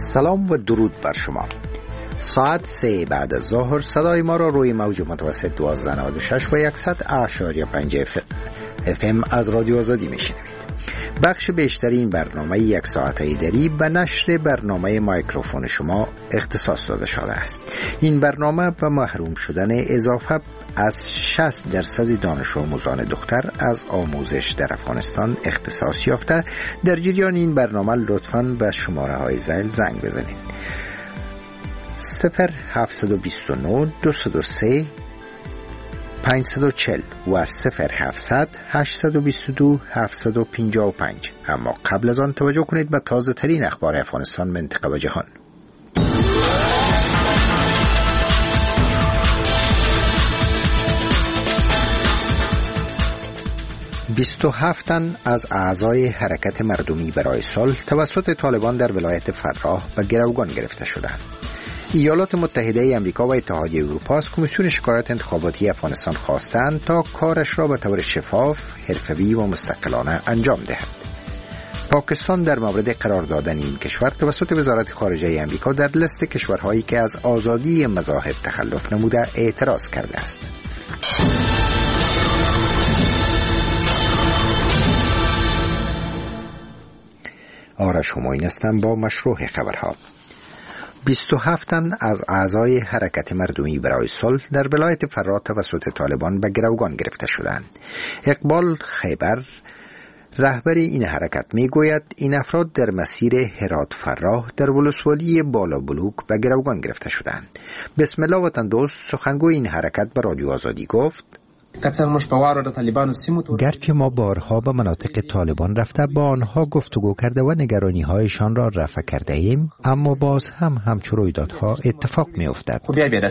سلام و درود بر شما. ساعت 3 بعد از ظهر صدای ما را روی موج متوسط 1296 و 100.5 FM از رادیو آزادی میشنوید. بخش بیشتری این برنامه 1 ساعته دری به نشر برنامه مایکروفون شما اختصاص داده شده است. این برنامه به محروم شدن اضافه از 60% دانش آموزان دختر از آموزش در افغانستان اختصاص یافته. در جریان این برنامه لطفاً به شماره های ذیل زنگ بزنید: 0729 203 540 و 0700 822 755. اما قبل از آن توجه کنید به تازه ترین اخبار افغانستان، منطقه و جهان. 27 تن از اعضای حرکت مردمی برای صلح توسط طالبان در ولایت فراه به گروگان گرفته شدند. ایالات متحده آمریکا و اتحادیه اروپا از کمیسیون شکایات انتخاباتی افغانستان خواستند تا کارش را به طور شفاف، حرفه‌ای و مستقلانه انجام دهد. پاکستان در مورد قرار دادن این کشور توسط وزارت خارجه آمریکا در لیست کشورهایی که از آزادی مذاهب تخلف نموده اعتراض کرده است. آرش هماین هستم با مشروع خبرها. 27 تن از اعضای حرکت مردمی برای صلح در ولایت فراه توسط طالبان به گروگان گرفته شدند. اقبال خیبر، رهبر این حرکت، میگوید این افراد در مسیر هرات فراه در ولسوالی بالا بلوک به گروگان گرفته شدند. بسم الله وطن دوست، سخنگوی این حرکت به رادیو آزادی گفت: گرچه ما بارها به مناطق طالبان رفته با آنها گفتگو کرده و نگرانی هایشان را رفع کرده ایم، اما باز هم همچون رویدادها اتفاق می افتد.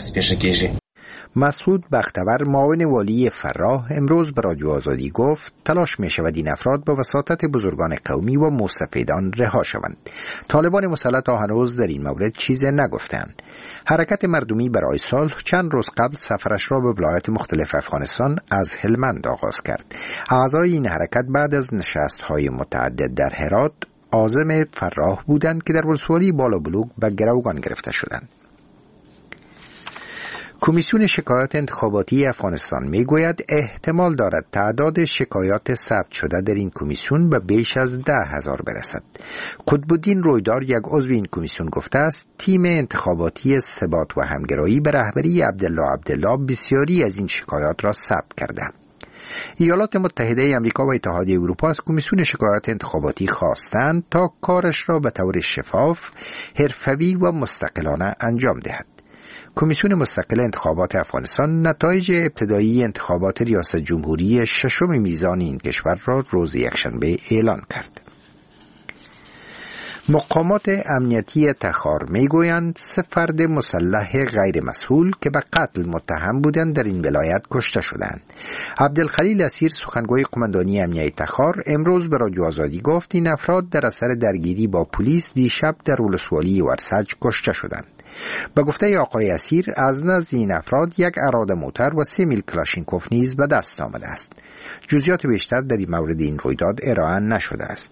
مسعود بختور، معاون والی فراه، امروز به رادیو آزادی گفت تلاش می شود این افراد با وساطت بزرگان قومی و مستفیدان رها شوند. طالبان مسلح تا هنوز در این مورد چیزی نگفتند. حرکت مردمی برای صلح چند روز قبل سفرش را به ولایات مختلف افغانستان از هلمند آغاز کرد. اعضای این حرکت بعد از نشست‌های متعدد در هرات عازم فراه بودند که در ولسوالی بالا بلوک به گروگان گرفته شدند. کمیسیون شکایات انتخاباتی افغانستان میگوید احتمال دارد تعداد شکایات ثبت شده در این کمیسیون به بیش از 10,000 برسد. قطب‌الدین رویدار، یک عضو این کمیسیون، گفته است تیم انتخاباتی ثبات و همگرایی به رهبری عبدالله بسیاری از این شکایات را ثبت کرده. ایالات متحده آمریکا و اتحادیه اروپا از کمیسیون شکایات انتخاباتی خواستند تا کارش را به طور شفاف، حرفه‌ای و مستقلانه انجام دهد. کمیسیون مستقل انتخابات افغانستان نتایج ابتدایی انتخابات ریاست جمهوری ششم میزان این کشور را روز یکشنبه اعلان کرد. مقامات امنیتی تخار میگویند 3 فرد مسلح غیر مسئول که به قتل متهم بودند در این ولایت کشته شدند. عبدالخلیل اسیر، سخنگوی قماندانی امنیتی تخار، امروز به رادیو آزادی گفت این افراد در اثر درگیری با پلیس دیشب در ولسوالی ورسج کشته شدند. به گفته آقای اسیر، از نزد این افراد 1 اراده موتر و 3 میل کلاشینکوف نیز به دست آمده است. جزئیات بیشتر در این مورد این رویداد ارائه نشده است.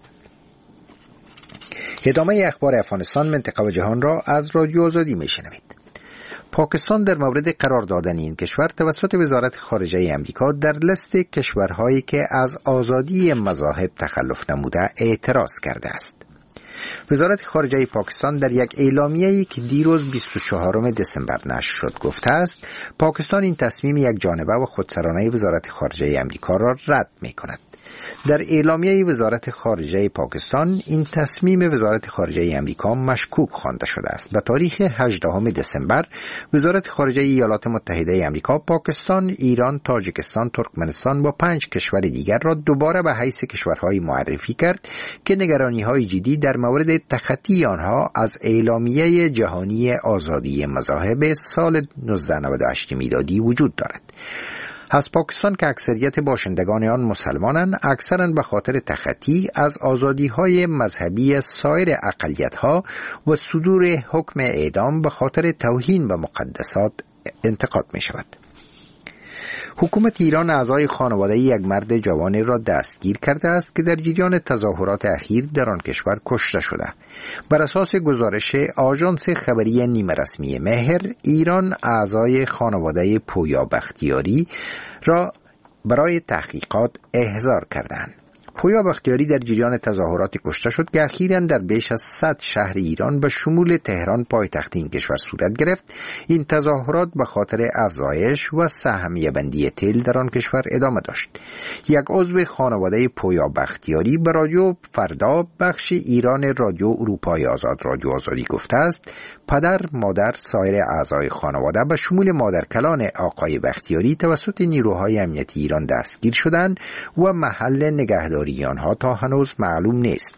ادامه اخبار افغانستان، منطقه و جهان را از رادیو آزادی میشنوید. پاکستان در مورد قرار دادن این کشور توسط وزارت خارجه آمریکا در لیست کشورهایی که از آزادی مذاهب تخلف نموده اعتراض کرده است. وزارت خارجه پاکستان در یک اعلامیه‌ای که دیروز 24 دسامبر نشر شد گفته است پاکستان این تصمیم یک جانبه و خودسرانه وزارت خارجه آمریکا را رد می‌کند. در اعلامیه وزارت خارجه پاکستان این تصمیم وزارت خارجه آمریکا مشکوک خوانده شده است. به تاریخ 18 دسامبر وزارت خارجه ایالات متحده آمریکا پاکستان، ایران، تاجیکستان، ترکمنستان و 5 کشور دیگر را دوباره به حیث کشورهای معرفی کرد که نگرانی‌های جدی در مورد تخطی آنها از اعلامیه جهانی آزادی مذاهب سال 1998 میلادی وجود دارد. از پاکستان که اکثریت باشندگان آن مسلمانند، اکثراً به خاطر تخطی از آزادی‌های مذهبی سایر اقلیت‌ها و صدور حکم اعدام به خاطر توهین به مقدسات انتقاد می‌شود. حکومت ایران اعضای خانواده یک مرد جوان را دستگیر کرده است که در جریان تظاهرات اخیر در آن کشور کشته شده. بر اساس گزارش آژانس خبری نیمه رسمی مهر، ایران اعضای خانواده پویا بختیاری را برای تحقیقات احضار کردند. پویا بختیاری در جریان تظاهرات کشته شد که اخیراً در بیش از 100 شهر ایران به شمول تهران پایتخت این کشور صورت گرفت. این تظاهرات به خاطر افزایش و سهمیه بندی تیل در آن کشور ادامه داشت. یک عضو خانواده پویا بختیاری به رادیو فردا بخش ایران رادیو اروپای آزاد رادیو آزادی گفته است پدر، مادر، سایر اعضای خانواده به شمول مادرکلان آقای بختیاری توسط نیروهای امنیتی ایران دستگیر شدند و محل نگهداری آنها تا هنوز معلوم نیست.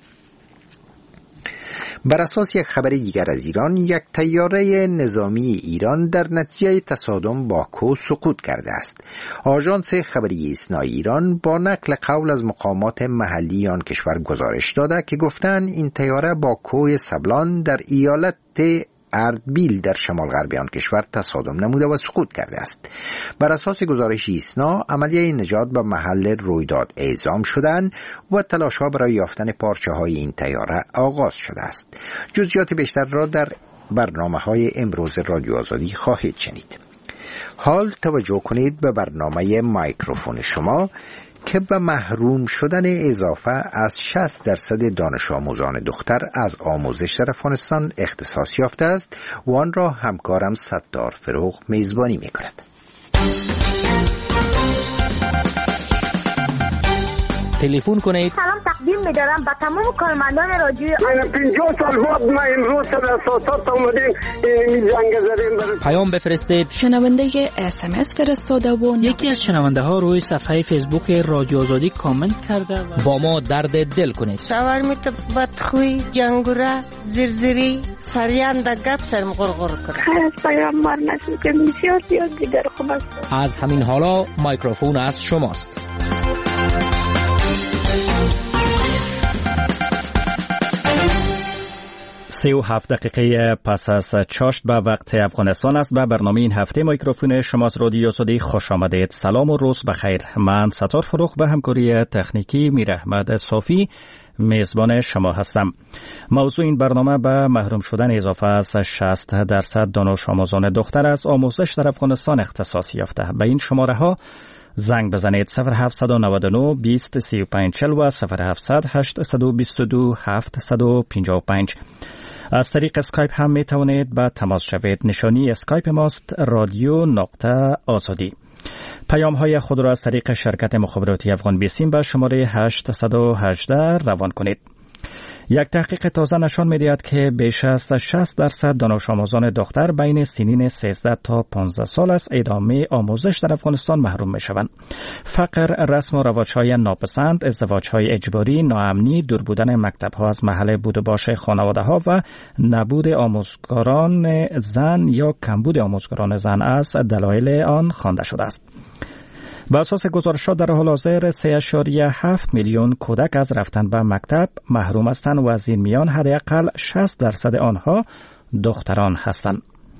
بر اساس یک خبر دیگر از ایران، یک طیاره نظامی ایران در نتیجه تصادم با کوه سقوط کرده است. آژانس خبری ایسنا ایران با نقل قول از مقامات محلی آن کشور گزارش داده که گفتند این طیاره با کوه سبلان در ایالت اردبیل در شمال غربی آن کشور تصادم نموده و سقوط کرده است. بر اساس گزارش ایسنا، عملیه نجات به محل رویداد اعزام شدند و تلاش‌ها برای یافتن پارچه‌های این طیاره آغاز شده است. جزئیات بیشتر را در برنامه‌های امروز رادیو آزادی خواهید شنید. حال توجه کنید به برنامه مایکروفون شما که به محروم شدن اضافه از 60% دانش آموزان دختر از آموزش در افغانستان اختصاص یافته است و آن را همکارم ستار فروغ میزبانی می‌کند. تلفن کنید. سلام تقدیم می‌دارم به تمام کارمندان رادیو. 50 سال بعد ما امروز سر اساسات اومدیم این جنگ زدیم. پیام بفرستید. شنونده SMS فرستاده و یکی از شنونده ها روی صفحه فیسبوک رادیو آزادی کامنت کرده و با ما درد دل کنید. شاورمیت بدخوی، جنگوره، زرزری، سریان دا گپ سرم غرغر کرد. از پیامبر نشون که بسیار دیگر خوب است. از همین حالا مایکروفون از شماست. 37 دقیقه پس از چاشت به وقت افغانستان است. به برنامه این هفته میکروفون شماست رادیو آزادی خوش آمدید. سلام و روز بخیر. من ستار فروغ به همکاری تکنیکی میر احمد صافی میزبان شما هستم. موضوع این برنامه به محروم شدن اضافه از 60% دانش آموزان دختر از آموزش در افغانستان اختصاص یافته. به این شماره ها زنگ بزنید 0799 20 35 40 و 0700 822 755. از طریق اسکایپ هم می توانید به تماس شوید. نشانی اسکایپ ماست رادیو نقطه آزادی. پیام های خود را از طریق شرکت مخابراتی افغان بیسیم به شماره 818 روان کنید. یک تحقیق تازه نشان می‌دهد که بیش از 60% دانش آموزان دختر بین سنین 13 تا 15 سال از ادامه آموزش در افغانستان محروم می‌شوند. فقر، رسم و رواج‌های ناپسند، ازدواج‌های اجباری، ناامنی، دور بودن مکتب‌ها از محل بود و باش خانواده‌ها و نبود آموزگاران زن یا کمبود آموزگاران زن از دلایل آن خوانده شده است. بر اساس گزارشات در حال حاضر 3.7 میلیون کودک از رفتن به مکتب محروم هستند و از این میان حداقل 60% آنها دختران هستند.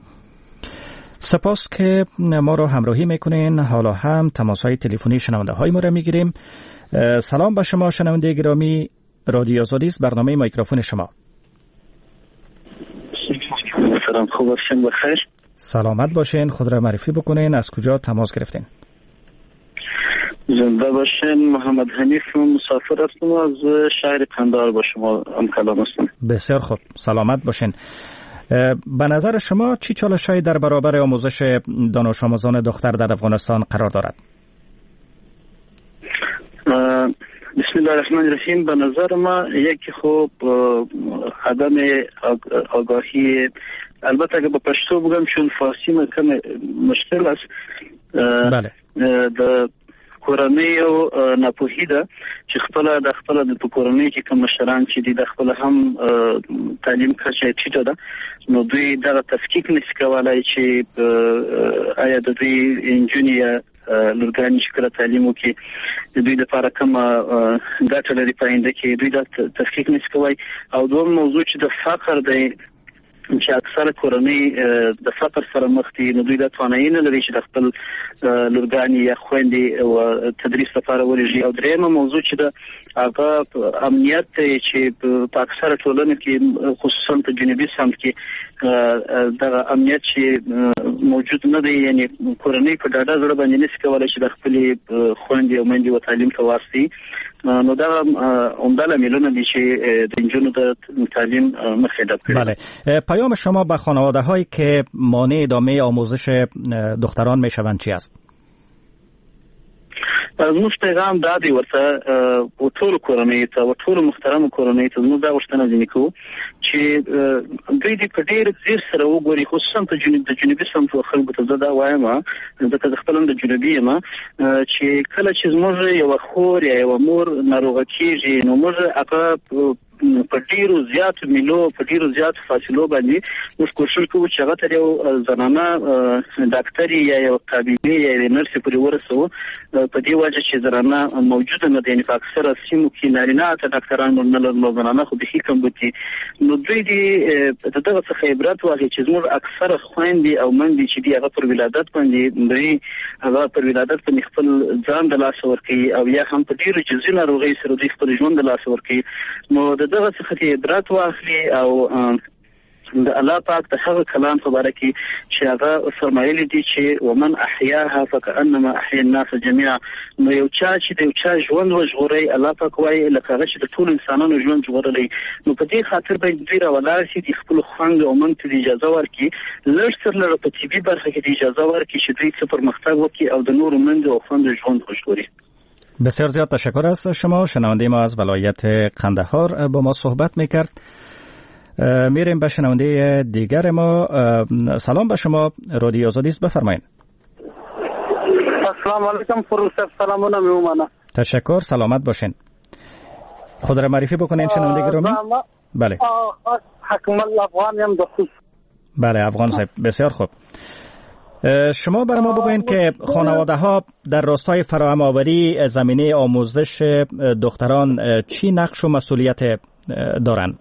سپاس که ما را همراهی میکنین. حالا هم تماس‌های تلفنی شنونده های ما را میگیریم. سلام به شما شنونده گرامی، رادیو آزادی است، برنامه مایکروفون شما. سلام، خوب باشین، بخیر. سلامت باشین. خود را معرفی بکنین. از کجا تماس گرفتین؟ زنده باشین. محمد حنیف مسافر هستم و از شهر قندهار با شما هم کلام هستم. بسیار خوب، سلامت باشین. به نظر شما چی چالش‌هایی در برابر آموزش دانش آموزان دختر در افغانستان قرار دارد؟ بسم الله الرحمن الرحیم. به نظر ما یکی خوب عدم آگاهی، البته اگه با پشتو بگم چون فارسی کم مشکل است. بله. د کورنۍ او ناپوهی ده چې خپل د کورنۍ کې کوم مشران چې د خپل هم تعلیم کچه ټیټه ده، نو دوی دا تفکیک نشي کولای چې آیا د دوی انجونی لورګانی چې کله تعلیم وکړي د دوی لپاره کوم ګټه لري پاینده کې دوی دا تفکیک نشي کوي. او دوم موضوع چې د فقر دی، چې اکثره کورنۍ د فقر سره مخ دي، نو دوی د توانایي نه لري چې د خپل لورګانې یا خويندې او تدریس لپاره ورېږي. او درېیمه موضوع چې د هغه امنیت چې په اکثره ټولنو کې خصوصا په جنوبي سمت کې د امنیت چې موجود نه دی، یعنی کورنۍ په ډاډه زړه باندې نشي کولای چې د خپل خويندې او میندې و تعلیم ته واسي. نو دا عمده لاملونه دي چې د انجونو د تعلیم مخه ډب کړي. بله، پیام شما به خانواده هایی که مانع ادامه آموزش دختران میشوند چی است؟ زموږ پیغام دا دی ورته ټول کورنۍ ته او ټول محترم کورنۍ ته زموږ دا غوښتنه ځینې کوو چې دوی دې په ډېر ځیر سره وګوري، خصوصا په جنوبي سمت خلکو ته زه دا وایم ځکه زه خپل د جنوبي یم چې کله چې زموږ یوه خور یا یوه مور ناروغه کېږي نو موږ هغه په ډیرو زیاتو میلو په ډیرو زیاتو فاصلو باندې موږ کوشش کوو چې هغه ته یو زنانه ډاکټري یا یو طبيبي یا نرسي پورې ورسوو. په دې وجه چې زنانه موجوده نه دي، په اکثره سیمو کې نارینه ته ډاکټران نه لري، زنانه خو به کم بوتي. نو دوی دې دغه څه عبرت واخلي چې زموږ اکثره خويندې او مندې چې دی هغه پر ولادت باندې دوی هغه پر ولادت باندې خپل ځان د لاس ورکوي او یا هم په ډیرو جزئي ناروغۍ سره دوی خپل ژوند د لاس ورکوي. نو دغه څخه عبرت واخلي او د الله پاک د هغه کلام په اړه کې چې هغه فرمایلی دي چې ومن احیاها فكأنما احیا الناس جميعا. نو یو چا چې د یو چا ژوند وژغوري، الله پاک وایي لکه هغه چې د ټول انسانانو ژوند ژغورلی. نو په دې خاطر باید دوی راولاړ شي، د خپل خویندو او مندو ته اجازه ورکړي، لږ تر لږه په طبي برخه کې اجازه ورکړي چې دوی څه پرمختګ وکړي او د نورو مندو او خویندو ژوند وژغوري. بسیار زیاد تشکر از شما. شنونده ما از ولایت قندهار با ما صحبت میکرد. میریم به شنونده دیگر ما. سلام به شما، رادیو آزادی است، بفرمایید. السلام علیکم فروسف، سلامونه میومانه. تشکر، سلامت باشین. خود را معرفی بکنین شنونده گرامی. بله. حکم الله افغان یم دوست. بله افغان صاحب، بسیار خوب. شما برای ما بگوین که خانواده ها در راستای فراهم آوری زمینه آموزش دختران چی نقش و مسئولیت دارن؟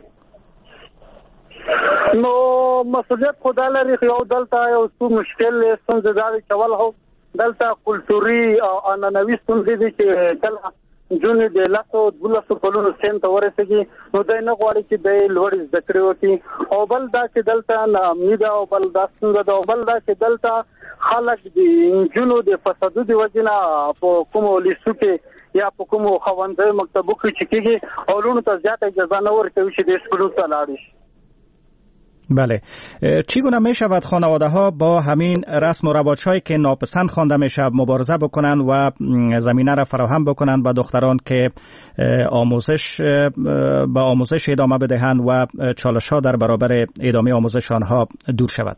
نو مسئولیت خدا لري، یو دلته یو څو مشکل ستونزې دا دي چې اول هو دلته کلتوري او عنعنوي ستونزې دي چې کله جون د لاسو دولسو کلونو سین ته ورسېږي نو دوی نه غواړي چې د لوړ زده کړې وکړي. او بل دا چې دلته ناامني ده او بل دا ستونزه ده او بل دا چې دلته خلک د جنو د فسادو د وجې نه په کومو لیسو کې یا په کومو ښوونځیو مکتبو کې چې کېږي او لوڼو ته زیاته اجازه نه ورکوي چې د سکولو ته لاړ شي. بله، چگونه می شود خانواده ها با همین رسم و رواج‌هایی که ناپسند خوانده می شود مبارزه بکنند و زمینه را فراهم بکنند و دختران که آموزش ادامه بدهند و چالش‌ها در برابر ادامه آموزش آنها دور شود؟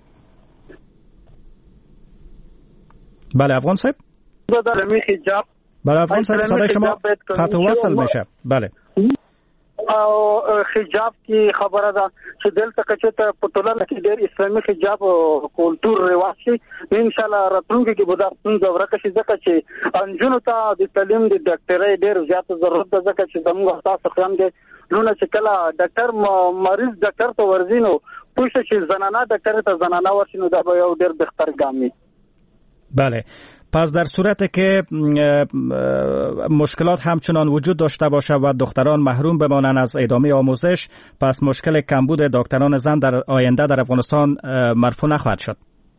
بله افغان صاحب. بله افغان صاحب، صدای شما قطع وصل میشه. بله. او حجاب کی خبره ده چې دلته کچته په ټولنه کې ډېر اسلامي حجاب کلچر رواج شي. ان شاء الله راتلونکي کې به دا څنګه ورکه شي، ځکه چې انجونو ته د تعلیم د ډاکټرۍ ډېر زیات ضرورت ده، ځکه چې زموږ تاسو خیام دي لونه چې کله ډاکټر مریض ډاکټر ته ورزینو پوښتنه چې زنانه ډاکټر ته زنانه ورشي نو دا به یو ډېر بهتر ګام وي. بله، پس در صورت که مشکلات همچنان وجود داشته باشه و دختران محروم بمانند از ادامه آموزش، پس مشکل کمبود دکتران زن در آینده در افغانستان مرفوع نخواهد شد.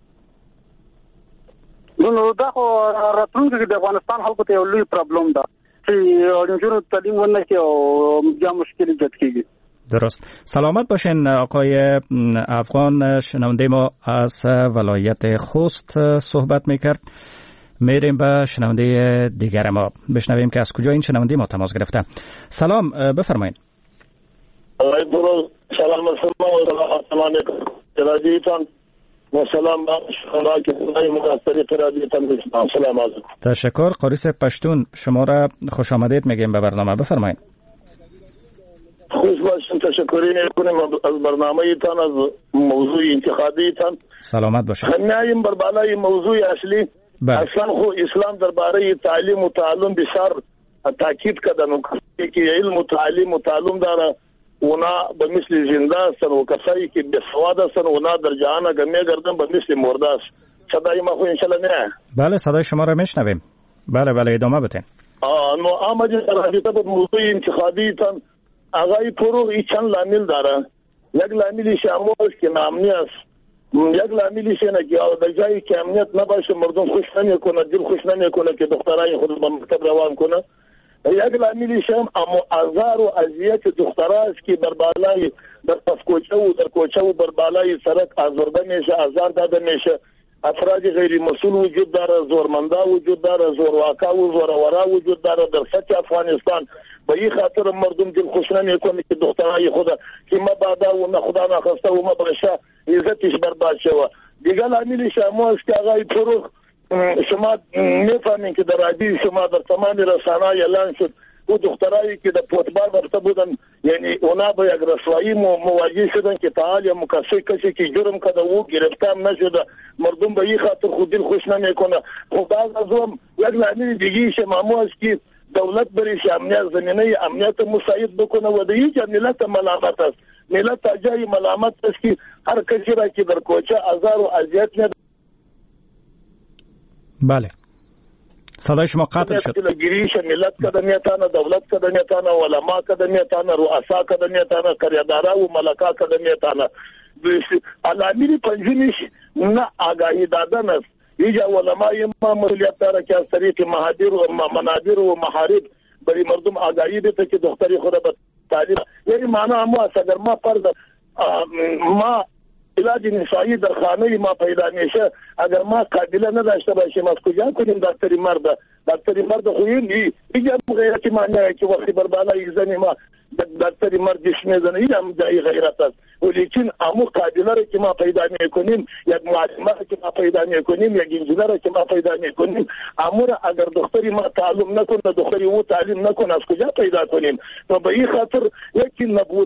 نو دا خو راتلونکي کې د افغانستان خلکو ته یو لوی پرابلم ده چې انجونو تعلیم ونه کوي او بیا مشکل ایجاد کیږي. درست. سلامت باشین آقای افغان. شنونده ما از ولایت خوست صحبت میکرد. میریم به شنونده دیگر ما، بشنویم که از کجا این شنونده ما تماس گرفته. سلام، بفرمایید. سلام علیکم. تشکر. قاریس پشتون شما را خوش آمدید میگیم به برنامه، بفرمایید. خوش باشین، تشکری میکنیم از برنامه تان، از موضوع انتخابی تان. سلامت باشید. خنیایم بر بالای موضوع اصلی. اصلا خو اسلام درباره تعلیم و تعلم بسیار تاکید کردن که علم و تعلیم داره اونا به مثل زنده هستن و کسایی که بسواد هستن اونا در جهان اگر میگردن به مثل مرده است. صدای ما خو انشالله نه؟ بله صدای شما را میشنویم. بله ادامه بدین. نو آمد در حقیقت موضوع انتخابی تن آقای فروغ ای چند لامل داره. یک لاملش اموش که نامنی است، یک لاملش اینه که در جایی که امنیت نباشه مردم خوش نمیکنه، دل خوش نمیکنه که دخترای خود به مکتب روان کنه. یک لاملش هم آزار و اذیت دختراست که بر بالای در پسکوچه و در کوچه و بر بالای سرک آزرده میشه، آزار داده میشه. افراد غیر مسئول وجود داره، زورمندا وجود داره، زورواکا و زورورا وجود داره در سطح افغانستان. به این خاطر مردم دل خوش نمیکنه که دخترای خود که ما بعدا و نه خدا نخواسته و ما باشه عزتش برباد شوه. دیگه لاملش هم است که آقای فروغ شما میفهمین که در رادیو شما در تمام رسانه‌های اعلان شد و دخترایی که در فوتبال برته بودن یعنی اونا به یک رسوایی مواجه شدن که تعال یا مکسر کسی که جرم کرده او گرفتار نشده. مردم به این خاطر خود دل خوش نمیکنه. خب از هم یک لامل دیگه شما است که دولت بریش امنیت زمینه امنیت مساعد بکنه و در یک ملت ملامت است. ملت جای ملامت است که هر کسی را که در کوچه آزار و اذیت میده. بله صدای شما قطع شد. گریش ملت کدمیتانه، دولت کدمیتانه، علما کدمیتانه، رؤسا کدمیتانه، کریدارا و ملکا کدمیتانه. علامه پنجمیش نه آگاهی دادن است. ایجا علمای ما مسئولیت داره که از طریق محاضر و منابر و محارب برای مردم آگاهی بده که دختری خود به تعلیم یعنی معنی اما اگر ما فرض ما علاج نسایی در خانه ما پیدا میشه اگر ما قابل نداشته باشیم از کجا کنیم دکتری مرد خویی ایجا غیرتی معنی که وقتی بر بالای زنی ما دکتری مردش میزنه این هم جایی غیرت است. ولیکن امو قابله را که ما پیدا میکنیم یک معلمه را که ما پیدا میکنیم یک انجینر را که ما پیدا میکنیم امو را اگر دختری ما تعلیم نکنه دختری او تعلیم نکنه از کجا پیدا کنیم؟ و به این خاطر یکی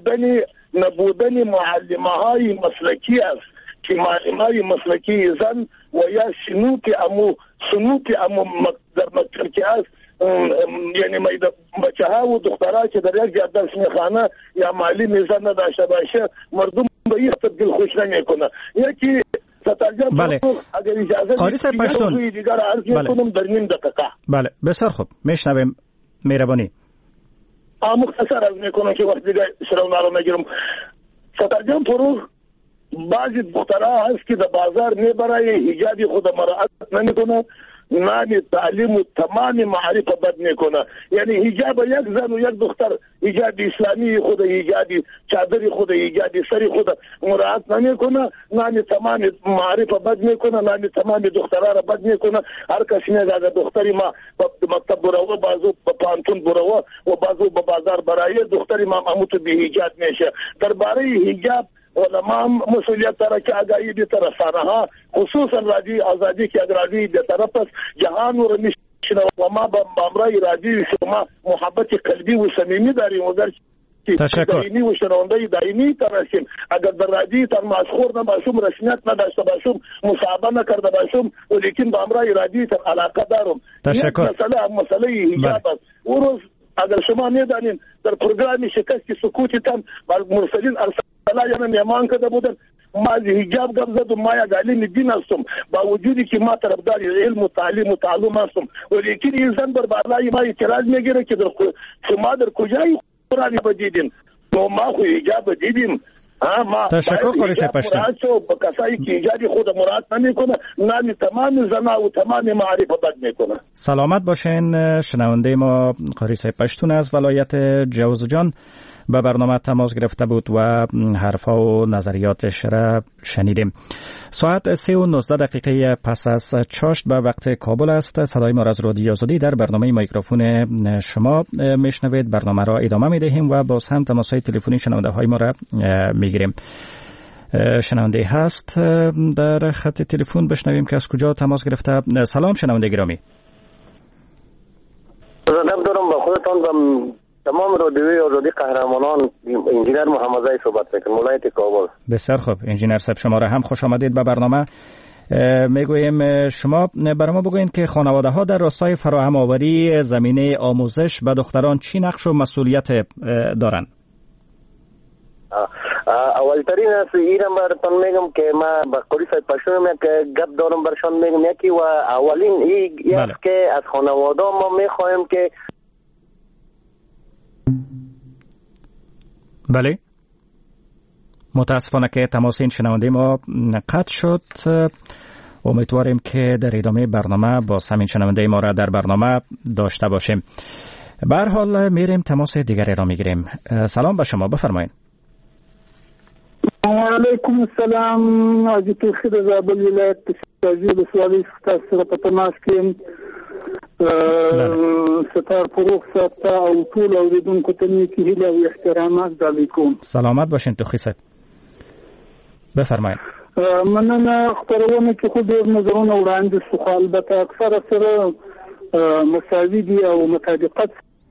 نبودن معلمه های مسلکی است که معلمه های مسلکی زن و یا سنوک امو در مکتب که است یعنی بچه ها و دخترها که در یک جا درس میخوانه یا مالی میزان نداشته باشه مردم به این خاطر دل خوش نمیکنه. یکی بله اگر اجازه قاری صاحب پشتون دیگر عرض میکنم در نیم دقیقه. بله بسیار خوب میشنویم مهربانی. مختصر عرض میکنم که وقت دیگه شروع رو نگیرم. سترجم فروغ بعضی دخترها هست که در بازار میبره حجابی خود مراعات نمیکنه نام تعلیم و تمام معارف بد میکنه. یعنی حجاب یک زن و یک دختر حجاب اسلامی خود حجاب چادری خود حجاب سری خود مراعات نمیکنه نام تمام معارف بد میکنه نام تمام دخترها را بد میکنه. هر کسی میگه دختری ما مکتب برو بازو به پانتون برو و بازو به بازار برای دختری ما اموت به حجاب میشه. درباره حجاب علما مسئولیت داره که آگاهی به رسانه ها خصوصا رادیو آزادی که اگر رادیو به طرف است جهان رو میشنه و ما با امرای رادیو شما محبت قلبی و صمیمی داریم و در دائمی و شنونده دائمی ترسیم. اگر در رادیو تر مشهور نباشم رسمیت نداشته باشم مصاحبه نکرده باشم ولیکن با امرای رادیو تر علاقه دارم. تشکر. مسئله حجاب است. اون روز اگر شما میدانین در پروگرام شکست سکوتی تن مرسلین ارسلا میمان کده بودن ما حجاب گرزد و ما یک علم دین هستم با وجودی که ما طرفدار علم و تعلیم و تعلم هستم ولیکن این زن بر بالای ما اعتراض میگیره که شما در کجای قرآن بدیدین و ما خو حجاب دیدیم. تشکر قاری صاحب پشتون. کسایی که ایجادی خود مراد نمیکنه نام تمام زنا و تمام معارف بد میکنه. سلامت باشین. شنونده ما قاری صاحب پشتون از ولایت جوزجان به برنامه تماس گرفته بود و حرفا و نظریاتش را شنیدیم. ساعت 3:19 پس از چاشت به وقت کابل است. صدای ما از رادیو آزادی در برنامه میکروفون شما میشنوید. برنامه را ادامه میدهیم و باز هم تماس‌های تلفنی شنونده های ما را میگیریم. شنونده هست در خط تلفن، بشنویم که از کجا تماس گرفته. سلام شنونده گرامی. سلام دارم با خودتان و تمام رادیوی آزادی قهرمانان. انجینر محمدزی صحبت میکنم ولایت کابل. بسیار خوب انجینر صاحب، شما را هم خوش آمدید به برنامه. میگوییم شما برای ما بگوین که خانواده ها در راستای فراهم آوری زمینه آموزش به دختران چی نقش و مسئولیت دارند؟ اولترین از ایران براتون میگم که ما با قوری صاحب پشتون یک گپ دارم برشان میگم. یکی و اولین یک که از خانواده ما میخوایم که بله متاسفانه که تماس این شنونده ما قطع شد. امیدواریم که در ادامه برنامه با همین شنونده ما را در برنامه داشته باشیم. به هر حال میریم تماس دیگری را میگیریم. سلام به شما، بفرمایید. علیکم السلام. از توخید زابل ولایت تشجیع بسوالی سره په تماس کې ستار فروغ صاحب او ټول اوریدونکو ته نیکی هیله او احترامات علیکم. سلامت باشین توخی صاحب، بفرمایید. مننه. خبرونه کې خو ډېر نظرونه وړاندې شو، خو البته اکثره سره مساوي دي او مطابقت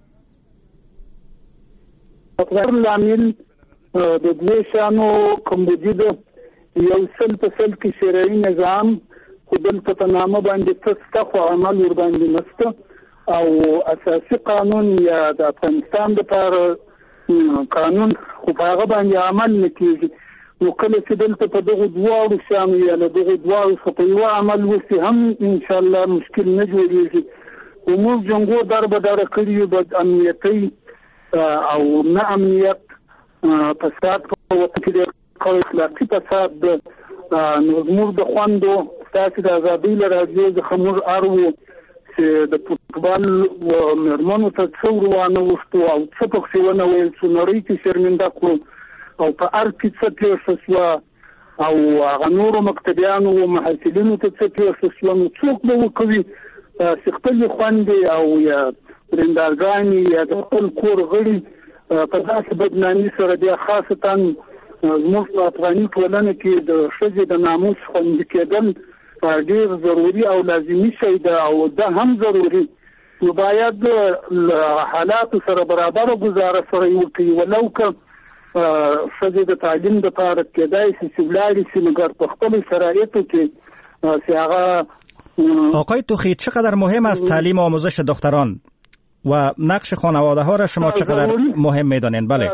لامل د دوی شانو کمبودي ده. یو سل په سل کې شرعي نظام خو دلته په نامه باندې تسته خو عمل ور باندې نشته، او اساسي قانون یا د افغانستان لپاره قانون خو په هغه باندې عمل نه کېږي. نو کله چې دلته په دغه دواړو شانو یا له دغه دواړو څخه په یوه عمل وشي هم انشاءالله مشکل نه جوړېږي. موږ جنګو در به دره کړي یو بد امنیتي او نه امنیت فساد په وخت کې د اخلاقي فساد د نظمور د خوندو ستاسو د ازادۍ له راځي د خمر ارو چې د فوټبال و مرمنو ته څور وانه وشتو او څه په څونه ویل چې نړۍ کې شرمنده کړو او په ار کې څه پیښ شو او هغه نورو مکتبیانو او محصلینو ته څه پیښ شو. نو څوک به وکوي چې خپل خوندې او یا رندارګانی یا د خپل کور غړي په داسې بدنامي سره بیا خاصتا زموږ په افغاني ټولنه کې د ښځې د ناموس خوندي کېدل ډېر ضروري او لازمي شی ده او ده هم ضروري. نو باید حالاتو سره برابره ګزاره سره یې وکړي، ولو که ښځې د تعلیم دپاره کېدای شي چې ولاړې شي، مګر په خپلو شرایطو کې چې هغه. آقای توخی، چقدر مهم است تعلیم و آموزش دختران و نقش خانواده ها را شما چقدر مهم میدانین؟ بله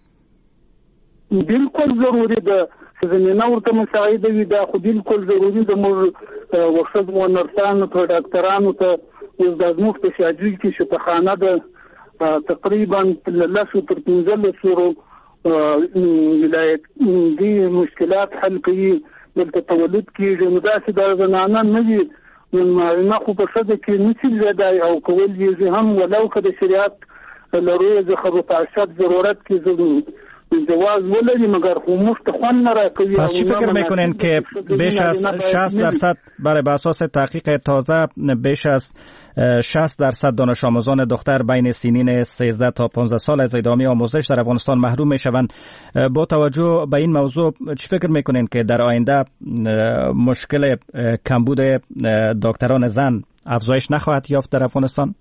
بالکل ضروری ده. زمینه ورته مساعده وي، دا خو بالکل ضروری ده. موږ وخت مو نرسانو ته ډاکټرانو ته اوس د زموږ په شاجوی کې شفاخانه ده تقریبا لسو تر 15 ولایت دي مشکلات حل کوي. دلته تولد کېږي، نو داسې د زنانه نه وي نه خو په ښځه کې نشي زیادای او کول یې هم ولو که د شریعت له رویه څخه په تعصب ضرورت کې جواز ولري، مگر خو موږ ته خوند نه راکوي. پس چی فکر میکنین که بیش از 60% برای بر اساس تحقیق تازه بیش از 60% دانش آموزان دختر بین سنین 13 تا 15 سال از ادامه آموزش در افغانستان محروم میشوند؟ با توجه به این موضوع چی فکر میکنین که در آینده مشکل کمبود دکتران زن افزایش نخواهد یافت در افغانستان؟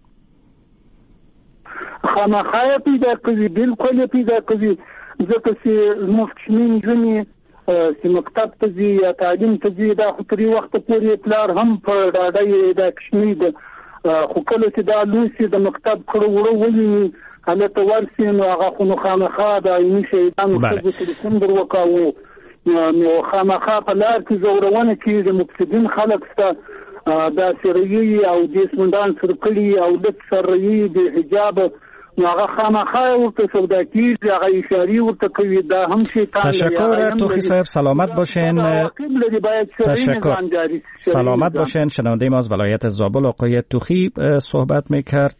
خامخا پیدا کوي، بالکل پیدا کوي. ځکه چې زموږ کوچنۍ نجونې چې مکتب ته ځي یا تعلیم ته ځي، دا خو تر یو وخته پورې پلار هم په ډاډه یې دا کوچنۍ ده، خو کله چې دا لوی د مکتب کړه وړه ولي هلته ورسي نو هغه خو نو خامخا د عیني شهیدانو ښځو تلیفون در وکاوه، نو خامخا په لار کې زورونه کېږي. مفسدین خلک شته دا سريي او جسمندان سر کړي او د سريي د حجاب نو هغه خامخا ورته سودا کیږي، هغه اشاری ورته کوي. دا هم شیطان. تشکر توخی صاحب، سلامت باشین. تشکر، سلامت باشین. شنونده ما از ولایت زابل آقای توخی صحبت میکرد.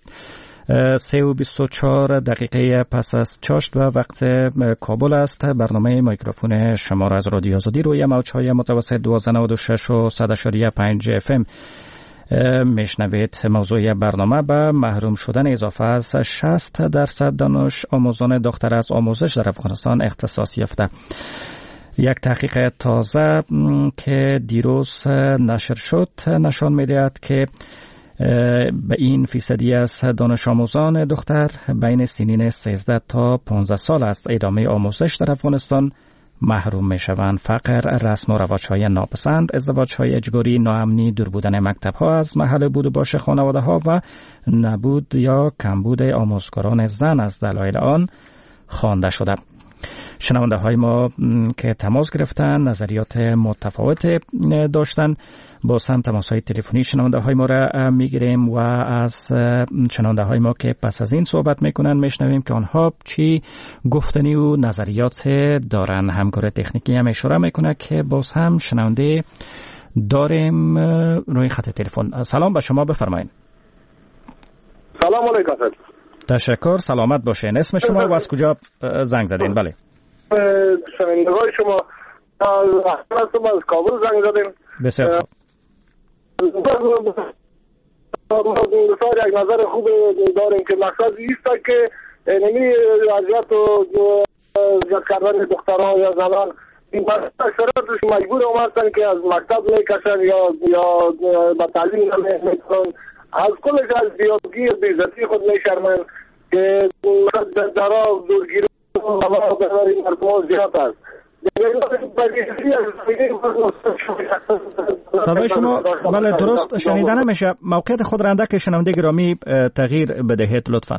3:24 پس از چاشت و وقت کابل است. برنامه میکروفون شما را از رادیو آزادی روی موج‌های متوسط 1296 و 100.5 FM میشنوید. موضوع برنامه به محروم شدن اضافه از 60% دانش آموزان دختر از آموزش در افغانستان اختصاص یافته. یک تحقیق تازه که دیروز نشر شد نشان می‌دهد که به این فیصدی از دانش آموزان دختر بین سنین 13 تا 15 سال است ادامه آموزش در افغانستان محروم می شوند. فقر، رسم و رواج‌های ناپسند، ازدواج‌های اجباری، ناامنی، دور بودن مکتب‌ها از محل بود و باش خانواده‌ها و نبود یا کمبود آموزگاران زن از دلایل آن خوانده شده. شنونده های ما که تماس گرفتن نظریات متفاوت داشتن، باز هم تماس های تلفنی شنونده های ما را میگیریم و از شنونده های ما که پس از این صحبت میکنن میشنویم که آنها چی گفتنی و نظریات دارن. همکار تکنیکی هم اشاره میکنه که باز هم شنونده داریم روی خط تلفن. سلام به شما، بفرمایید. سلام علیکم. تشکر، سلامت باشین. اسم شما و از کجا زنگ زدین؟ بله. شنوندگان شما از کابل زنگ زدیم. بسیار خوب. یک نظر خوب داریم که مقصد ایست که نمی وضعیت و زیاد کردن دختران یا زنان این شرایطش مجبور هستن که از مکتب میکشن یا به تعلیم نمیتونن، از کلش از بیادگی و بیزتی خود میشرمن که درها دورگیری و مردم زیاد است. صدای شما بله درست شنیده نمیشه. موقعیت خود رنده که شنونده گرامی تغییر بدهید لطفا.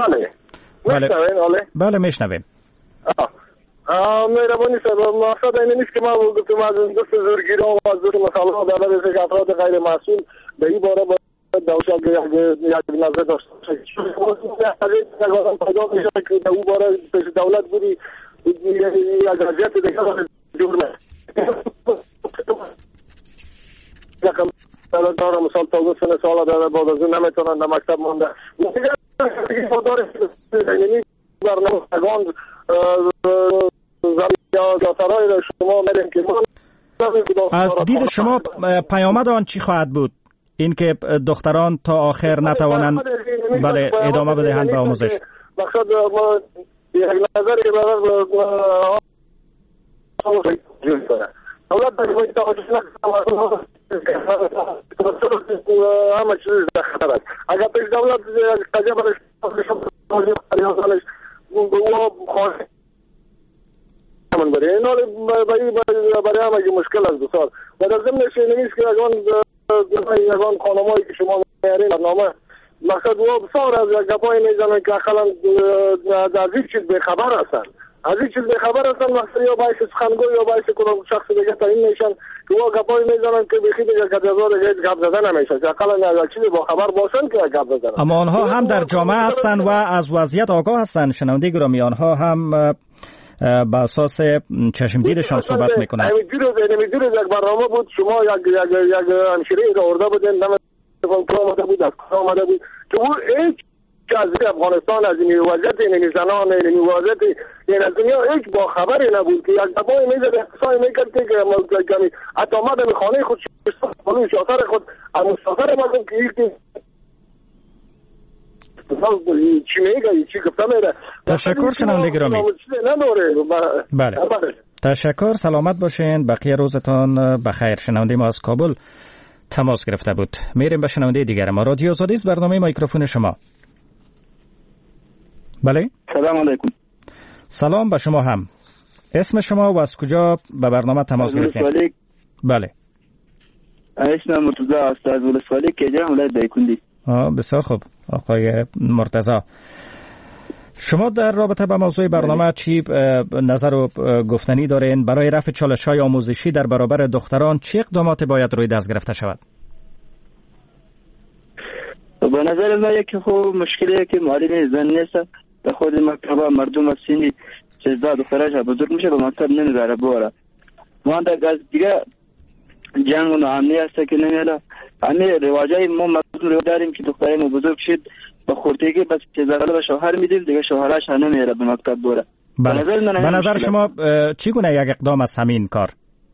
بله میشنویم. مهربانی صاحب، مقصد این نیست که ما گفتم از دست زورگیران و از زور مسائل در که افراد غیر مسئول به این باره دوشک یک نظر داشته باشه. پیدا میشه که در اون باره پیش دولت بودی یک وضعیت دیگه جور داره مثال تا 2 سال داره بعد از اون نمیتونن در مکتب مانده. برنامه‌گان زمین‌دارای شما می‌ریم که از دید شما پیامد آن چی خواهد بود؟ اینکه دختران تا آخر نتوانند بله ادامه بدهند به آموزش. مقصد ما یک نظری برای دولت باید توجه نکنه همه چیز خطر است. اگر پیش دولت قضیه برش من برای این حال برای همه مشکل است بسیار و در ضمنش نمیست که اگان خانمایی که شما میارین برنامه مقصد و بسیار از گپایی میزنن که اخلا از این چیز بخبر هستن، از این چیز بخبر هستن. مقصد یا باعث سخنگوی یا باعث کدام شخص دیگه تعیین میشن که و گپایی میزنن که بخی دیگه کدازار گپ زدن نمیشه که اخلا از چیز با خبر باشن که گپ زدن. اما آنها هم در جامعه هستند و از وضعیت آگاه هستند. شنونده گرامی آنها هم با اساس چشمگیرشان صحبت میکنند. نمیدونید یک برنامه بود شما یک همشیره را آورده بودین نمیدونم آمده بود از کجا آمده بود که او هیچ از افغانستان از این وضعیت این زنان این وضعیت این از دنیا هیچ با خبری نبود که یک دبای میزد اقتصای میکرد که حتی آمده به خانه خود شاطر خود از مسافر مردم که چی میگه چی گفته میره. تشکر شنونده گرامی. بله تشکر، سلامت باشین، بقیه روزتان بخیر. شنونده ما از کابل تماس گرفته بود. میریم به شنونده دیگر ما. رادیو آزادی است، برنامه میکروفون شما. بله سلام علیکم. سلام به شما هم. اسم شما و از کجا به برنامه تماس گرفتین؟ بله اسمم مرتضی است از ولسوالی کجا ولایت دایکندی. بسیار خوب آقای مرتضی، شما در رابطه با موضوع برنامه چی نظر و گفتنی دارین؟ برای رفع چالش‌های آموزشی در برابر دختران چه اقدامات باید روی دست گرفته شود؟ به نظر من یکی خوب مشکلی که معلم زن نیست به خود مکتب مردم از سینی 13 دخترش بزرگ میشه به مکتب نمیبره بوره. ما در از دیگه جنگ و ناامنی هست که نمیاله. همه رواجای ما مردم داریم که دخترای ما بزرگ شد به خورتگی بس چیزاله به شوهر میدیم دیگه شوهرش نمیاره به مکتب بره. به نظر شما چگونه یک اقدام از همین کار؟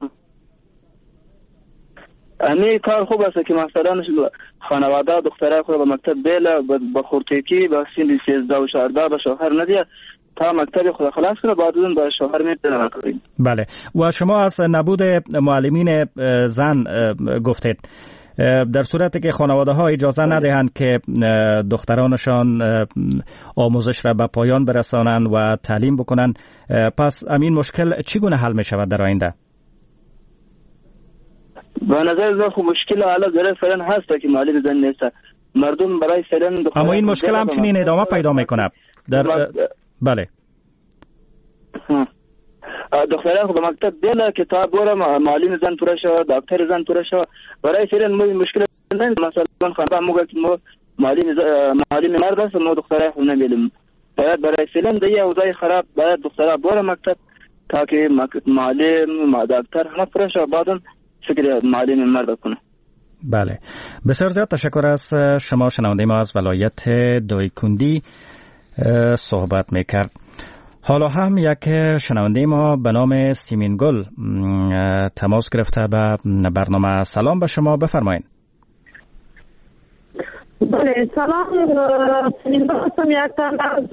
همین کار خوب است که مثلا خانواده دخترای خود به مکتب بیله به خورتگی به سن 13 و 14 به شوهر ندیه تا مکتب خود خلاص کنه بعد اون به شوهر میتونه کنه. بله و شما از نبود معلمین زن گفتید. در صورتی که خانواده ها اجازه ندهند که دخترانشان آموزش را به پایان برسانند و تعلیم بکنند، پس همین مشکل چگونه حل می شود در آینده؟ به نظر من خب مشکل حالا داره فعلا هست که معلم زن نیست. مردم برای فعلا اما این مشکل همچنین ادامه پیدا میکنه. در بله دختره خود مکتب بیل کتاب بوره معلم زن پوره شو دکتر زن پوره شو برای فعلا مشکل نه مثلا خانه موقع که ما معلم مرد است ما دختره خود نمیلیم باید برای فعلا دیگه اوضاع خراب باید دختره بوره مکتب تا که معلم دکتر همه پوره شو بعداً فکر معلم مرد کنه. بله بسیار زیاد تشکر از شما. شنونده ما از ولایت دایکندی صحبت میکرد. حالا هم یک شنونده ما به نام سیمین گل تماس گرفته به برنامه. سلام به شما، بفرمایید. بله سلام، سیمین گل هستم، یک تن از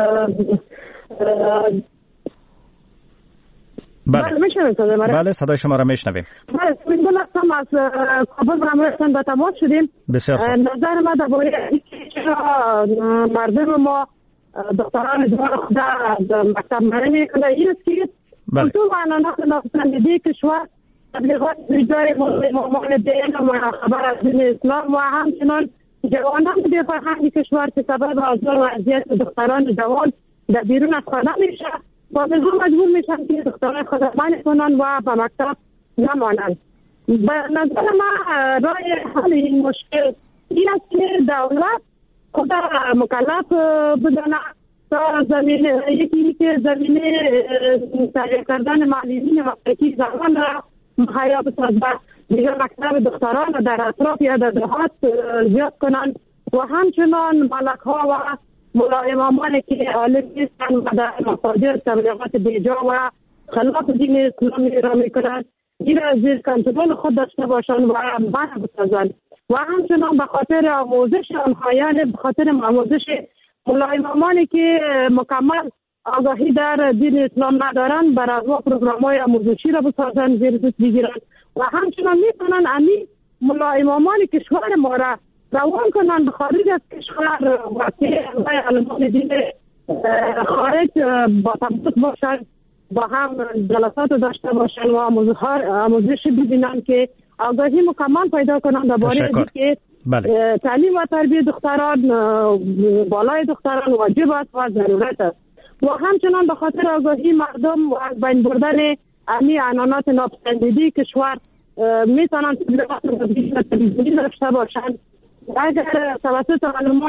بله صدای شما را میشنویم. بله سیمین گل هستم، از کابل برامون به تماس شدیم. بسیار خوب. نظر ما درباره چرا مردم ما دختران جوان خود در مکتب مره کنه این است که کلتور و عنعنات ناپسندیده کشور تبلیغات جای مامان دین و خبر از دین اسلام و همچنان جوانان به فرهنگ کشور که سبب آزار و اذیت دختران جوان در بیرون از خانه میشه و مجبور میشن که دختران خود منع کنن و به مکتب نمانند. به نظر ما راه حل این مشکل این است که دولت خود مکلف بدانه تا زمینه یکی که زمینه تغییر کردن معلمین مکتبی زمان را مهیا بسازد، دیگر مکتب دختران در اطراف یا در دهات زیاد کنند و همچنان ملک ها و مولای امامان که عالم نیستند و در مصادر تبلیغات بیجا و خلاف دین اسلامی را میکنند این را زیر کنترل خود داشته باشند و منع بسازند و همچنان به خاطر آموزش آنها، یعنی به خاطر آموزش مولای امامانی که مکمل آگاهی در دین اسلام ندارند بر از پروگرام های آموزشی را بسازند، زیر دست بگیرند و همچنان میتونن امی مولای امامان کشور ما را روان کنند به خارج از کشور و که علمان دین خارج با تماس باشند با هم جلسات داشته باشند و آموزش ببینند که آگاهی مکمل پیدا کنند درباره اینکه تعلیم و تربیت دختران بالای دختران واجب است و ضرورت است و همچنان به خاطر آگاهی مردم و از بین بردن امی عنعنات ناپسندیده کشور میتونند تبلیغات تلویزیونی داشته باشند. اگر توسط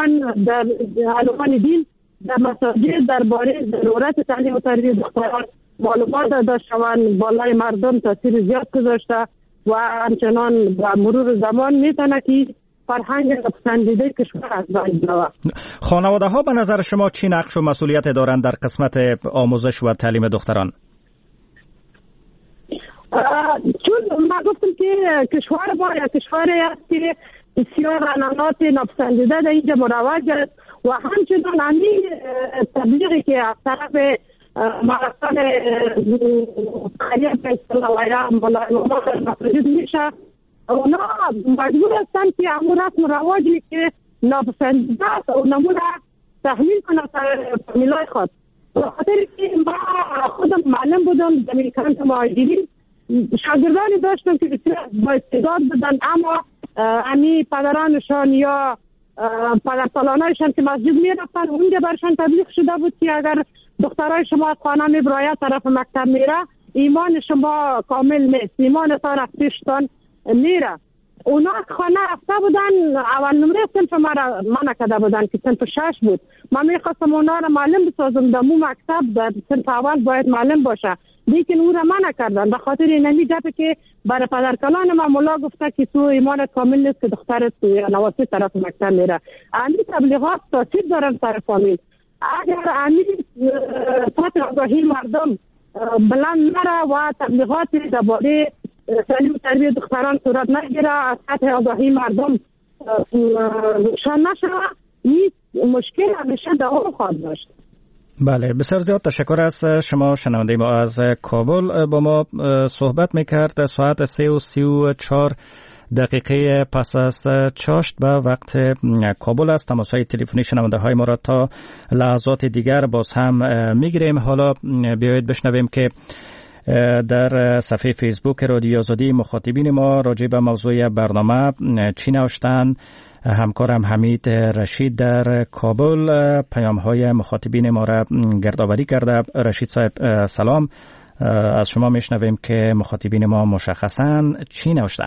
علمان دین در مساجد درباره ضرورت تعلیم و تربیت دختران معلومات داده شوند بالای مردم تاثیر زیاد گذاشته و همچنان با مرور زمان میتونه که فرهنگ ناپسندیده کشور از بین برود. خانواده ها به نظر شما چی نقش و مسئولیت دارند در قسمت آموزش و تعلیم دختران؟ چون ما گفتم که کشور ما کشوری است که بسیار عنعنات ناپسندیده در اینجا مروج است و همچنان همین تبلیغی که از طرف مراسم خیلی به اصطلاح و یا مساجد میشه اونا مجبور هستن که همون رسم رواجی که ناپسندیده است اونا را تحمیل کنند فامیلای خود. به خاطر که ما خودم معلم بودم در امریکان مهاجرین شاگردانی داشتم که بسیار با استعداد بودن اما امی پدرانشان یا پدرسالانایشان که مسجد می رفتن اونجا برشان تبلیغ شده بود که اگر دخترای شما از خانه می برایت طرف مکتب میره ایمان شما کامل نیست، ایمان تا رفتیشتان میره. اونا خانه رفته بودن اول نمره صنف من کده بودن که صنف 6 بود. من میخواستم اونا را معلم بسازم در مو مکتب در صنف اول باید معلم باشه لیکن او را منع کردن به خاطر اینمی گپی که برای پدرکلان ما مولا گفته که تو ایمانت کامل نیست که دخترت نواسط طرف مکتب میره. امی تبلیغات تاثیر دارن سر فامیل. اگر امی سطح آگاهی مردم بلند نره و تبلیغات درباره تعلیم و تربیت دختران صورت نگیره، از سطح آگاهی مردم روشن نشه، این مشکل همیشه دوام خواهد داشت. بله بسیار زیاد تشکر از شما. شنونده ما از کابل با ما صحبت میکرد. ساعت 3:34 پس از چاشت به وقت کابل است. تماس‌های تلفنی شنونده های ما را تا لحظات دیگر باز هم میگیریم. حالا بیایید بشنویم که در صفحه فیسبوک رادیو آزادی مخاطبین ما راجع به موضوع برنامه چی نوشتند. همکارم حمید رشید در کابل پیام های مخاطبین ما را گردآوری کرده. رشید صاحب سلام. از شما میشنویم که مخاطبین ما مشخصاً چی نوشتن.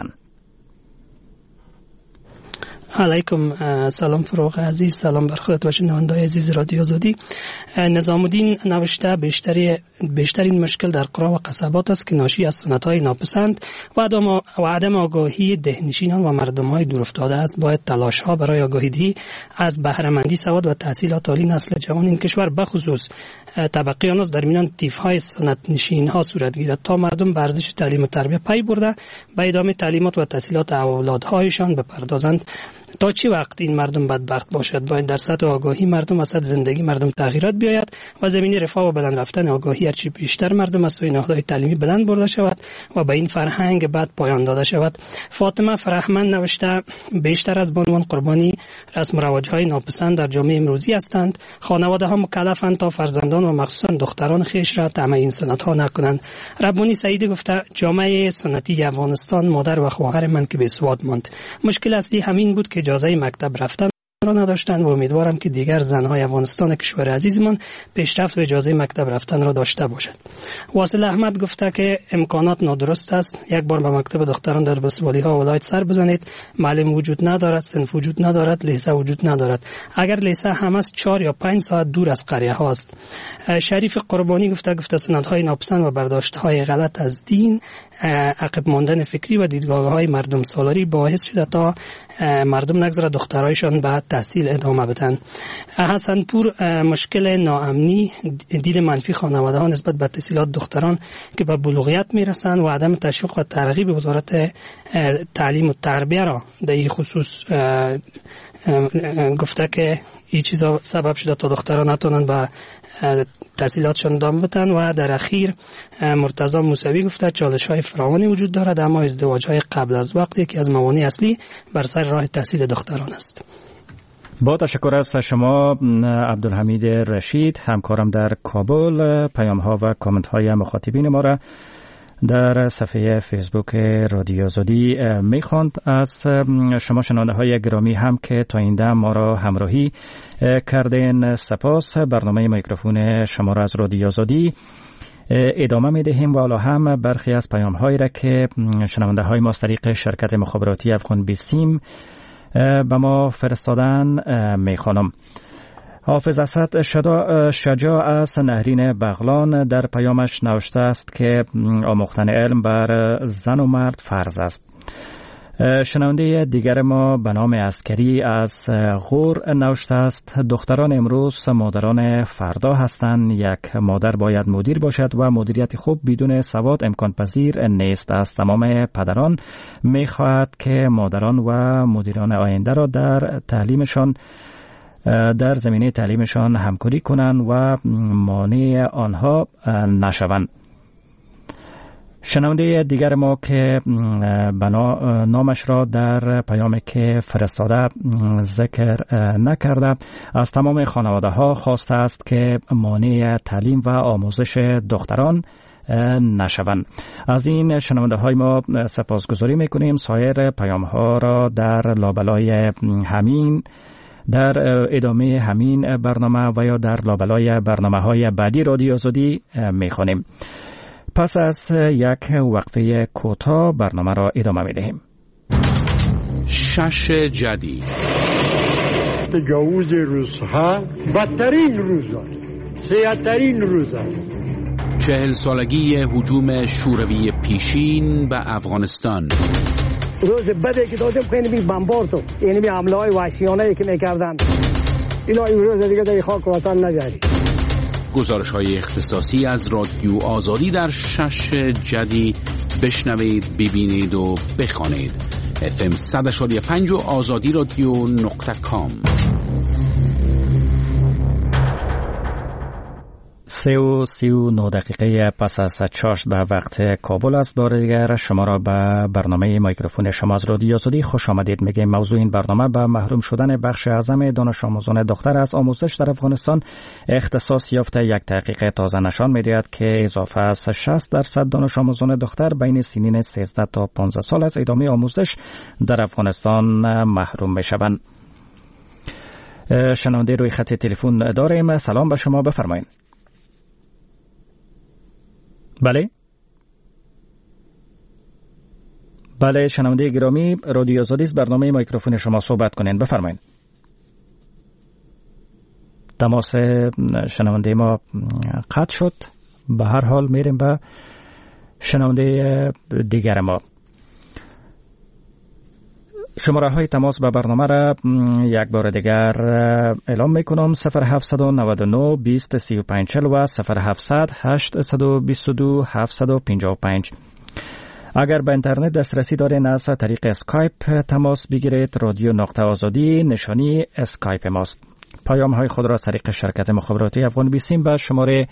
علیکم سلام فروغ عزیز، سلام بر خودت و شنونده‌های عزیز رادیو آزادی. نظام الدین نوشته بیشترین مشکل در قرى و قصبات است که ناشی از سنت‌های ناپسند و عدم آگاهی دهنشینان و مردم‌های دورافتاده است. باید تلاش‌ها برای آگاهی‌دهی از بهره‌مندی سواد و تحصیلات عالی نسل جوان این کشور بخصوص طبقه آن در میان تیف‌های سنت نشین‌ها صورت گیرد تا مردم به ارزش تعلیم و تربیت پی برده به ادامه تعلیمات و تحصیلات اولادهایشان بپردازند. تا چه وقت این مردم بدبخت باشد؟ باید در سطح آگاهی مردم و سطح زندگی مردم تغییرات بیاید و زمینه رفاه و بلند رفتن آگاهی هرچی بیشتر مردم از سوی نهادهای تعلیمی بلند برده شود و به این فرهنگ بد پایان داده شود. فاطمه فرهمند نوشته بیشتر از بانوان قربانی رسم و رواج‌های ناپسند در جامعه امروزی هستند. خانواده‌ها مکلفند تا فرزندان و مخصوصا دختران خویش را طمع این سنت‌ها نکنند. ربانی سعیدی گفته جامعه سنتی افغانستان مادر و خواهر من که بی‌سواد ماند. مشکل اصلی همین بود که اجازه مکتب رفتن را نداشتند و امیدوارم که دیگر زنهای افغانستان کشور عزیزمان پیشرفت و اجازه مکتب رفتن را داشته باشد. واصل احمد گفته که امکانات نادرست است. یک بار به مکتب دختران در بسوالی‌ها ولایت سر بزنید. معلم وجود ندارد، صنف وجود ندارد، لیسه وجود ندارد. اگر لیسه هم است 4 یا 5 ساعت دور از قریه هاست. شریف قربانی گفته سنت‌های ناپسند و برداشت‌های غلط از دین عقب ماندن فکری و دیدگاه‌های مردم سالاری باعث شده تا مردم نگذره دخترایشان به تحصیل ادامه بدن. حسنپور مشکل ناامنی، دید منفی خانواده‌ها نسبت به تحصیلات دختران که به بلوغیت میرسند و عدم تشویق و ترغیب وزارت تعلیم و تربیه را در این خصوص گفته که این چیزا سبب شده تا دختران نتونن به تحصیلاتشان ادامه بدن. و در اخیر مرتضی موسوی گفته چالش‌های فراوانی وجود دارد اما ازدواج‌های قبل از وقت یکی از موانع اصلی بر سر راه تحصیل دختران است. با تشکر از شما عبدالحمید رشید، همکارم در کابل. پیام‌ها و کامنت‌های مخاطبین ما را در صفحه فیسبوک رادیو آزادی میخواند. از شما شنونده‌های گرامی هم که تا این دم ما را همراهی کردین سپاس. برنامه میکروفون شما را از رادیو آزادی ادامه میدهیم و حالا هم برخی از پیام‌هایی را که شنونده‌های ما از طریق شرکت مخابراتی افغان 20 به ما فرستادن میخوانم. حافظ اسد شجاع از نهرین بغلان در پیامش نوشته است که آموختن علم بر زن و مرد فرض است. شنونده دیگر ما به نام عسکری از غور نوشته است دختران امروز مادران فردا هستند. یک مادر باید مدیر باشد و مدیریت خوب بدون سواد امکان پذیر نیست. از تمام پدران میخواهد که مادران و مدیران آینده را در زمینه تعلیمشان همکاری کنند و مانع آنها نشوند. شنونده دیگر ما که نامش را در پیامی که فرستاده ذکر نکرده از تمام خانواده ها خواسته است که مانع تعلیم و آموزش دختران نشوند. از این شنونده های ما سپاسگزاری میکنیم. سایر پیام ها را در لابلای همین در ادامه همین برنامه و یا در لابلای برنامه‌های بعدی رادیو آزادی می‌خوانیم. پس از یک وقفه کوتاه برنامه را ادامه می‌دهیم. شش جدید تجاوز روزها بدترین روز است، سیاه‌ترین روز است. 40 سالگی هجوم شوروی پیشین به افغانستان. روز بده که دادم خیلی بی بمباردو، یعنی بی حمله های وحشیانه که میکردن، اینا این روز دیگه در خاک وطن نگذاری. گزارش های اختصاصی از رادیو آزادی در شش جدید بشنوید، ببینید و بخوانید. FM 100.5 و آزادی رادیو.com. 39 دقیقه پس از چاشت به وقت کابل است. بار دیگر شما را به برنامه میکروفون شما از رادیو آزادی خوش آمدید میگیم. موضوع این برنامه به محروم شدن بخش اعظم دانش آموزان دختر از آموزش در افغانستان اختصاص یافته. یک تحقیق تازه نشان میدهد که اضافه از 60% دانش آموزان دختر بین سنین 13 تا 15 سال از ادامه آموزش در افغانستان محروم میشوند. شنونده روی خط تلفن داریم. سلام به شما، بفرمایید. بله شنونده گرامی، رادیو آزادی است، برنامه میکروفون شما، صحبت کنین، بفرمایید. تماس شنونده ما قطع شد. به هر حال میریم به شنونده دیگر ما. شماره های تماس به برنامه را یک بار دیگر اعلام میکنم: 0799 20 35 40 و 0700 822 755. اگر به اینترنت دسترسی دارین از طریق اسکایپ تماس بگیرید. رادیو نقطه آزادی نشانی اسکایپ ماست. پیام های خود را از طریق شرکت مخابراتی افغان بیسیم به شماره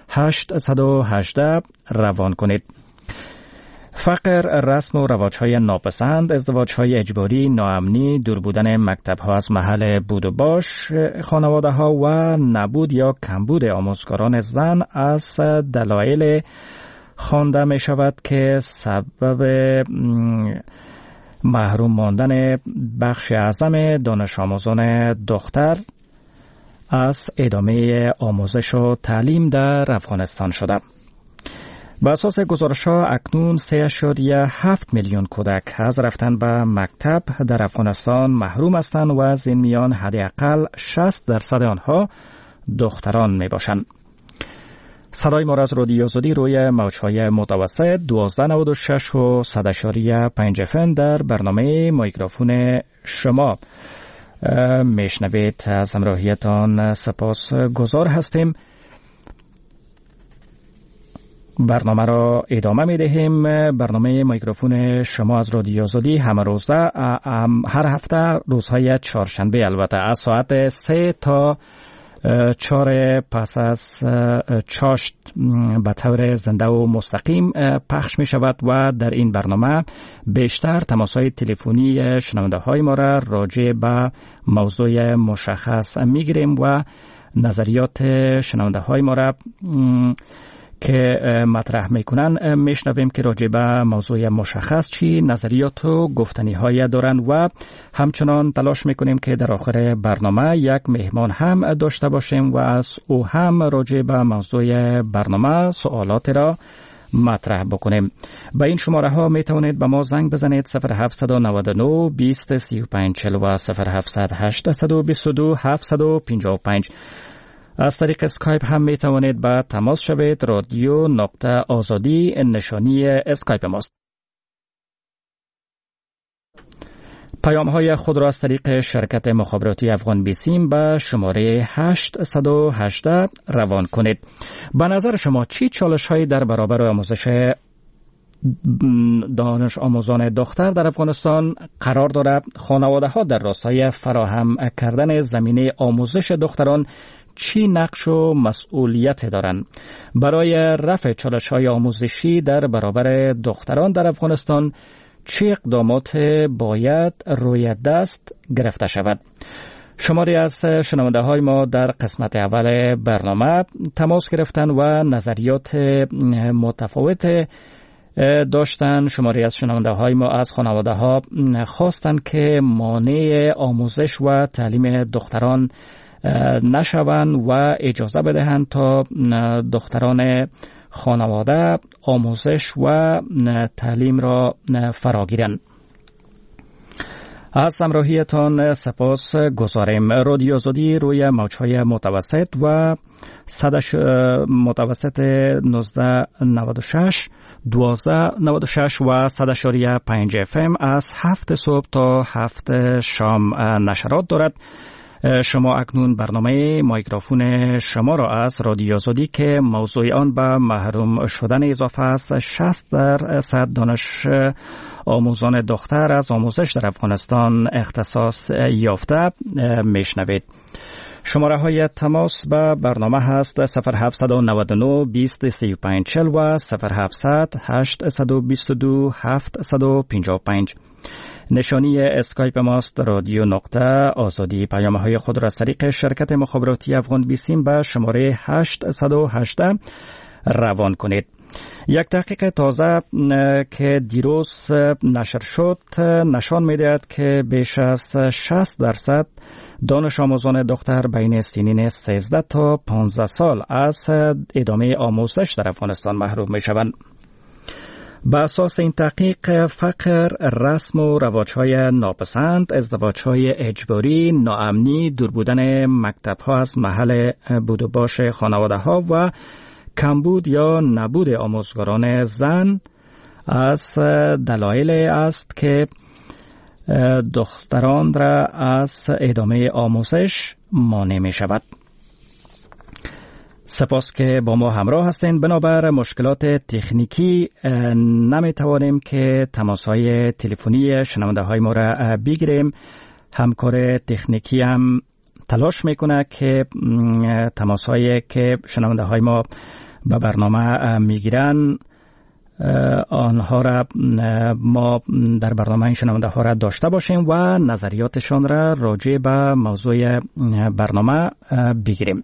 818 روان کنید. فقر، رسم و رواج‌های ناپسند، ازدواج‌های اجباری، ناامنی، دور بودن مکتب‌ها از محل بود و باش خانواده‌ها و نبود یا کمبود آموزگاران زن از دلایل خوانده می شود که سبب محروم ماندن بخش اعظم دانش آموزان دختر از ادامه آموزش و تعلیم در افغانستان شده. به اساس گزارش‌ها اکنون 3.7 میلیون کودک از رفتن به مکتب در افغانستان محروم هستند و از این میان حداقل 60% آنها دختران می باشند. صدای ما را از رادیو آزادی روی موج‌های متوسط 1296 و 100.5 FM در برنامه میکروفون شما میشنوید. از همراهیتان سپاس گزار هستیم. برنامه را ادامه می دهیم. برنامه میکروفون شما از رادیو آزادی همه روزه، هر هفته روزهای چهارشنبه البته از ساعت 3 تا 4 پس از چاشت به طور زنده و مستقیم پخش می شود و در این برنامه بیشتر تماس‌های تلفنی شنونده های ما را راجع به موضوع مشخص می گیریم و نظریات شنونده های ما را که مطرح میکنن میشنویم که راجع به موضوع مشخص چی نظریات و گفتنی های دارن و همچنان تلاش میکنیم که در آخر برنامه یک مهمان هم داشته باشیم و از او هم راجع به موضوع برنامه سوالات را مطرح بکنیم. به این شماره ها می توانید به ما زنگ بزنید: 0799 20 35 40 و 0700 822 755. از طریق اسکایپ هم می توانید با تماس شوید. رادیو نقطه آزادی نشانی اسکایپ ماست. پیام های خود را از طریق شرکت مخابراتی افغان بیسیم به شماره 818 روان کنید. به نظر شما چی چالش هایی در برابر آموزش دانش آموزان دختر در افغانستان قرار دارد؟ خانواده ها در راستای فراهم کردن زمینه آموزش دختران چی نقش و مسئولیت دارند؟ برای رفع چالش‌های آموزشی در برابر دختران در افغانستان چه اقدامات باید روی دست گرفته شود؟ شماری از شنونده های ما در قسمت اول برنامه تماس گرفتن و نظریات متفاوت داشتن. شماری از شنونده های ما از خانواده ها خواستند که مانع آموزش و تعلیم دختران نشوند و اجازه بدهند تا دختران خانواده آموزش و تعلیم را فراگیرند. از همراهیتان سپاس گذاریم. رادیو آزادی روی موج‌های متوسط و متوسط 1996 1296 و 100.5 FM از 7 صبح تا 7 شام نشرات دارد. شما اکنون برنامه میکروفون شما را از رادیو آزادی که موضوع آن به محروم شدن اضافه است 60% دانش آموزان دختر از آموزش در افغانستان اختصاص یافته میشنوید. شماره های تماس به برنامه هست 0799 20 35 40 و 0700 822 755. نشانی اسکایپ ماست رادیو نقطه آزادی. پیام های خود را از طریق شرکت مخابراتی افغان بیسیم به شماره 818 روان کنید. یک تحقیق تازه که دیروز نشر شد نشان می‌دهد که بیش از 60% دانش آموزان دختر بین سنین 13 تا 15 سال از ادامه آموزش در افغانستان محروم می‌شوند. به اساس این تحقیق فقر، رسم و رواج‌های ناپسند، ازدواج‌های اجباری، ناامنی، دور بودن مکتب‌ها از محل بود و باش خانواده‌ها و کمبود یا نبود آموزگاران زن از دلایل است که دختران را از ادامه آموزش مانع می شود. سپاس که با ما همراه هستین. بنابر مشکلات تکنیکی نمی توانیم که تماس‌های تلفنی شنونده های ما را بگیریم. همکار تکنیکی هم تلاش میکنه که تماس‌هایی که شنونده های ما به برنامه میگیرن آنها را ما در برنامه شنونده ها را داشته باشیم و نظریاتشان را راجع به موضوع برنامه بگیریم.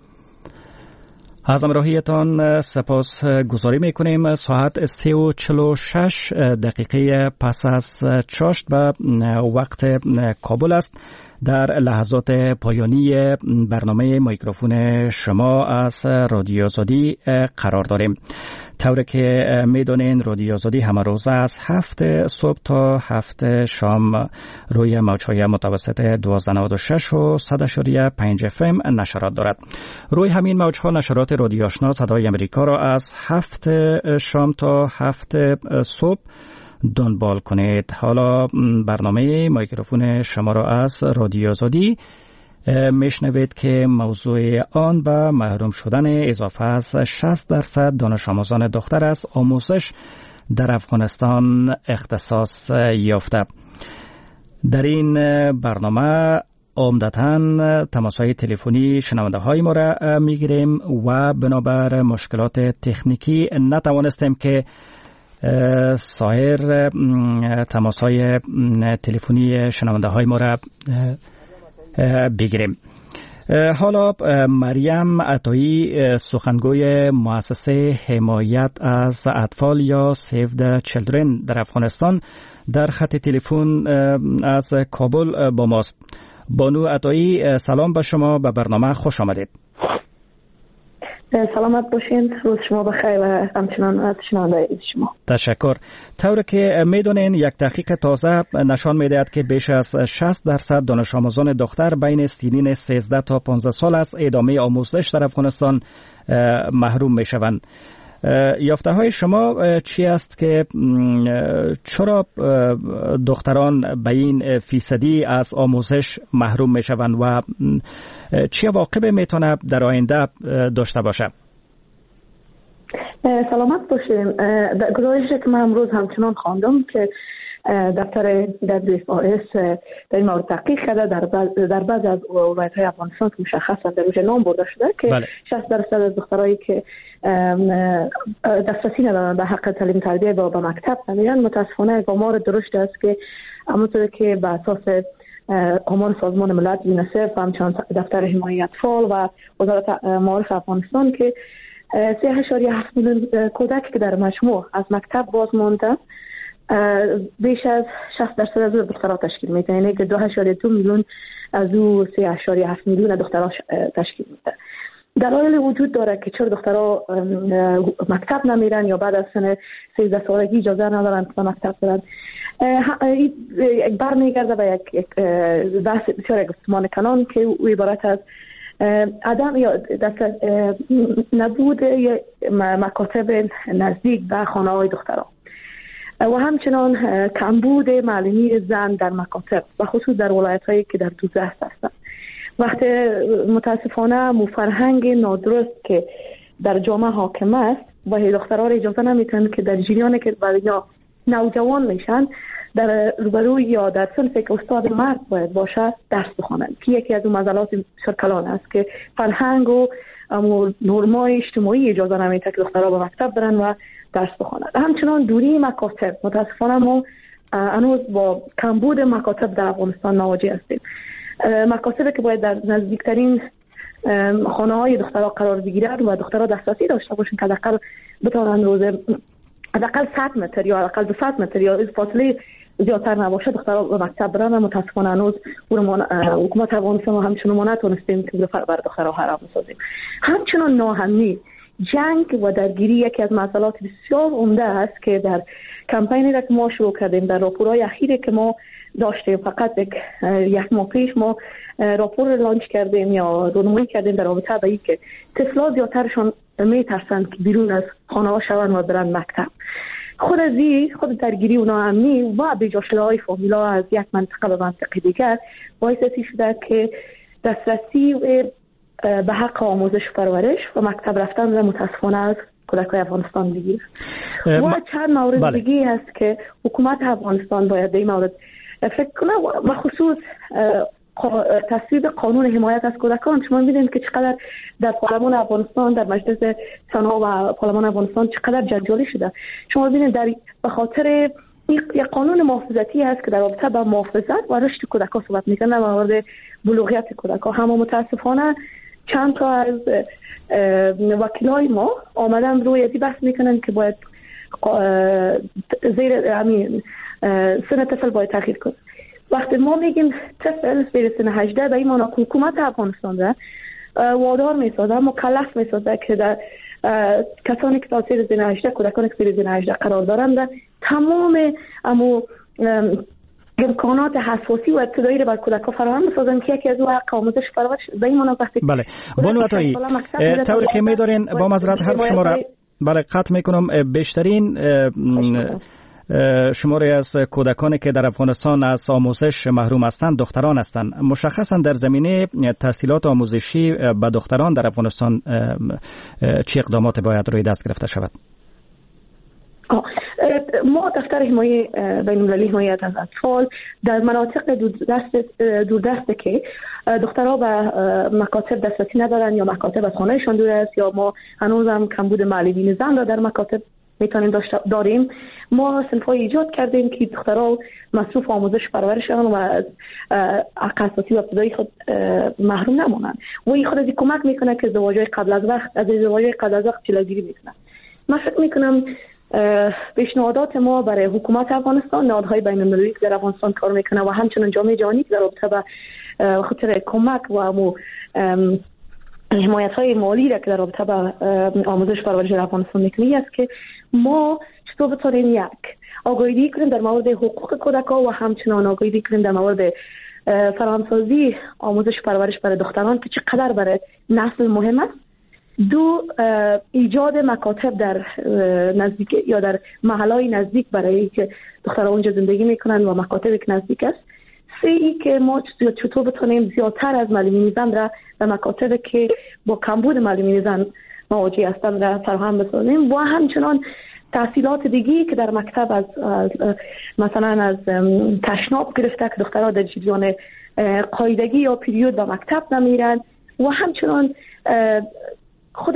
از همراهیتان سپاس گزاری میکنیم. ساعت 3:46 دقیقه پس از چاشت به وقت کابل است. در لحظات پایانی برنامه میکروفون شما از رادیو آزادی قرار داریم. طوری که میدونین رادیو آزادی همه روز از 7 صبح تا 7 شام روی موج‌های متوسط 1296 و 100.5 FM نشرات دارد. روی همین موج‌ها نشرات رادیو آشنا صدای امریکا را از 7 شام تا 7 صبح دنبال کنید. حالا برنامه میکروفون شما را از رادیو آزادی میشنوید که موضوع آن به محروم شدن اضافه از 60% دانش آموزان دختر از آموزش در افغانستان اختصاص یافته. در این برنامه عمدتاً تماس‌های تلفنی شنونده های ما را میگیریم و بنابر مشکلات تکنیکی نتوانستیم که سایر تماس‌های تلفنی شنونده های ما را بگیریم. حالا مریم عطایی سخنگوی مؤسسه حمایت از اطفال یا سیو د چیلدرن در افغانستان در خط تلفن از کابل با ماست. بانو عطایی سلام به شما، به برنامه خوش آمدید. سلامت باشین، روز شما بخیر و همچنان از شنونده شما. تشکر. طوری که میدونین یک تحقیق تازه نشان میدهد که بیش از 60% دانش آموزان دختر بین سنین 13 تا 15 سال از ادامه آموزش در افغانستان محروم میشوند. یافته های شما چی است که چرا دختران به این فیصدی از آموزش محروم می شوند و چی عواقبی میتونه در آینده داشته باشه؟ سلامت باشیم. گزارشی که من امروز همچنان خواندم که دفتر WFAS در این مورد تحقیق کرده در بعض از ولایت‌های افغانستان که مشخصا در روی نام برده شده که 60% از دخترایی که دسترسی ندارن به حق تعلیم تربیت و به مکتب نمیرن، متاسفانه آمار درشت است که همونطور که به اساس آمار سازمان ملل یونیسف و همچنان دفتر حمایت اطفال و وزارت معارف افغانستان که 3.7 میلیون کودک که در مجموع از مکتب باز مانده بیش از 60% از دخترها تشکیل میده، یعنی که 2.2 میلیون از او 3.7 میلیون دخترها تشکیل میده. دلایل وجود داره که چرا دخترها مکتب نمیرن یا بعد از سن 13 سالگی اجازه ندارن که مکتب برن. یک برمیگرده به یک بحث بسیار گفتمان کنان که او عبارت از عدم یا نبود مکاتب نزدیک به خانه‌های دخترها و همچنان کمبود معلمی زن در مکاتب و خصوص در ولایت‌هایی که در دوزخت هستند. وقتی متاسفانه فرهنگ نادرست که در جامعه حاکم است و دخترها را اجازه نمیتن که در جریانی که یا نوجوان میشن در روبروی یا در صنفی که استاد مرد باید باشه درس بخوانند که یکی از اون معضلات بسیار کلان است که فرهنگ و نرمای اجتماعی اجازه نمیده که دخترها به مکتب برن و درس بخوانند. همچنان دوری مکاتب، متاسفانه ما هنوز با کمبود مکاتب در افغانستان مواجه هستیم. مکاتبی که باید در نزدیکترین خانه های دخترها قرار بگیرن و دخترها دسترسی داشته باشن که حداقل بتوانند روزه حداقل 100 متر یا حداقل 200 متر یا فاصله زیادتر نباشه دخترها به مکتب برن. متاسفانه هنوز حکومت افغانستان و همچنان ما نتونستیم که برای دخترها حرام بسازیم. همچنان ناامنی، جنگ و درگیری یکی از مسائلات بسیار عمده است که در کمپینی را که ما شروع کردیم، در راپورهای اخیری که ما داشتیم، فقط یک ماه پیش ما راپور لانچ کردیم یا رونمایی کردیم در رابطه با اینکه طفلا زیادترشون میترسند که بیرون از خانه ها شوند و برن مکتب. خود درگیری و ناامنی و بجاشله‌های فامیلا از یک منطقه به منطقه دیگر باعث شده که دسترسی به حق آموزش و پرورش و مکتب رفتن را متاسفانه از کودکان افغانستان بگیره. و چند مورد دیگه هست که حکومت افغانستان باید در این مورد فکر کنه و خصوص تصویب قانون حمایت از کودکان. شما می‌بینید که چقدر در پارلمان افغانستان، در مجلس سنا و پارلمان افغانستان چقدر جنجالی شده. شما می‌بینید به خاطر یک قانون محافظتی هست که در رابطه با محافظت و رشد کودکان صحبت می‌کنه و مورد بلوغیت کودکان. اما متاسفانه چند تا از وکیلای ما آمدن روی ازی بحث میکنن که باید سن طفل باید تغییر کنه. وقتی ما میگیم طفل زیر سن 18 به این معنی حکومت افغانستان را وادار میسازه، مکلف میسازه که در کسانی که تا زیر سن 18 کودکانی که زیر سن 18 قرار دارند تمام امکانات حساسی و ابتدایی را بر کودکان فراهم بسازن که یکی از او حق آموزش پرورش به این معنی وقتی بله بانو عطایی طوری که می‌دارین با معذرت حرف شما را بله قطع میکنم. بیشترین شماری از کودکانی که در افغانستان از آموزش محروم هستند دختران هستند. مشخصا در زمینه تحصیلات آموزشی به دختران در افغانستان چه اقدامات باید روی دست گرفته شود؟ ما دفتر حمایه بین‌المللی حمایت از اطفال در مناطق دوردست که دخترها به مکاتب دسترسی ندارن یا مکاتب از خانهشان دور است یا ما هنوز هم کمبود معلمین زن را در مکاتب میتونیم داریم، ما صنف‌های ایجاد کردیم که دخترها مصروف آموزش پرورششان و از حق اساسی و ابتدایی خود محروم نمانند و این خود از کمک میکنه که ازدواج‌های قبل از وقت جلوگیری میکنه. من فکر میکنم پیشنهادات ما برای حکومت افغانستان، نهادهای بین‌المللی که در افغانستان کار میکنه و همچنین جامعه جهانی که در رابطه با خاطر کمک و حمایت‌های مالی را که در رابطه با آموزش پرورش در افغانستان میکنه است که ما چطور بتونیم یک آگاهی کنیم در مورد حقوق کودکان و همچنین آگاهی کنیم در مورد فراهمسازی آموزش پرورش برای دختران که چقدر برای نسل مهم است. دو، ایجاد مکاتب در نزدیک یا در محلهای نزدیک برای که دختران اونجا زندگی میکنن و مکاتبی که نزدیک است. سه، ای که ما چطور بتونیم زیادتر از معلمین زن را به مکاتبی که با کمبود معلمین زن مواجه هستند را فراهم بسازیم و همچنان تحصیلات دیگی که در مکتب از مثلا از تشناب گرفته که دخترها در جریان قاعدگی یا پیریود به مکتب نمیرن و همچنان خود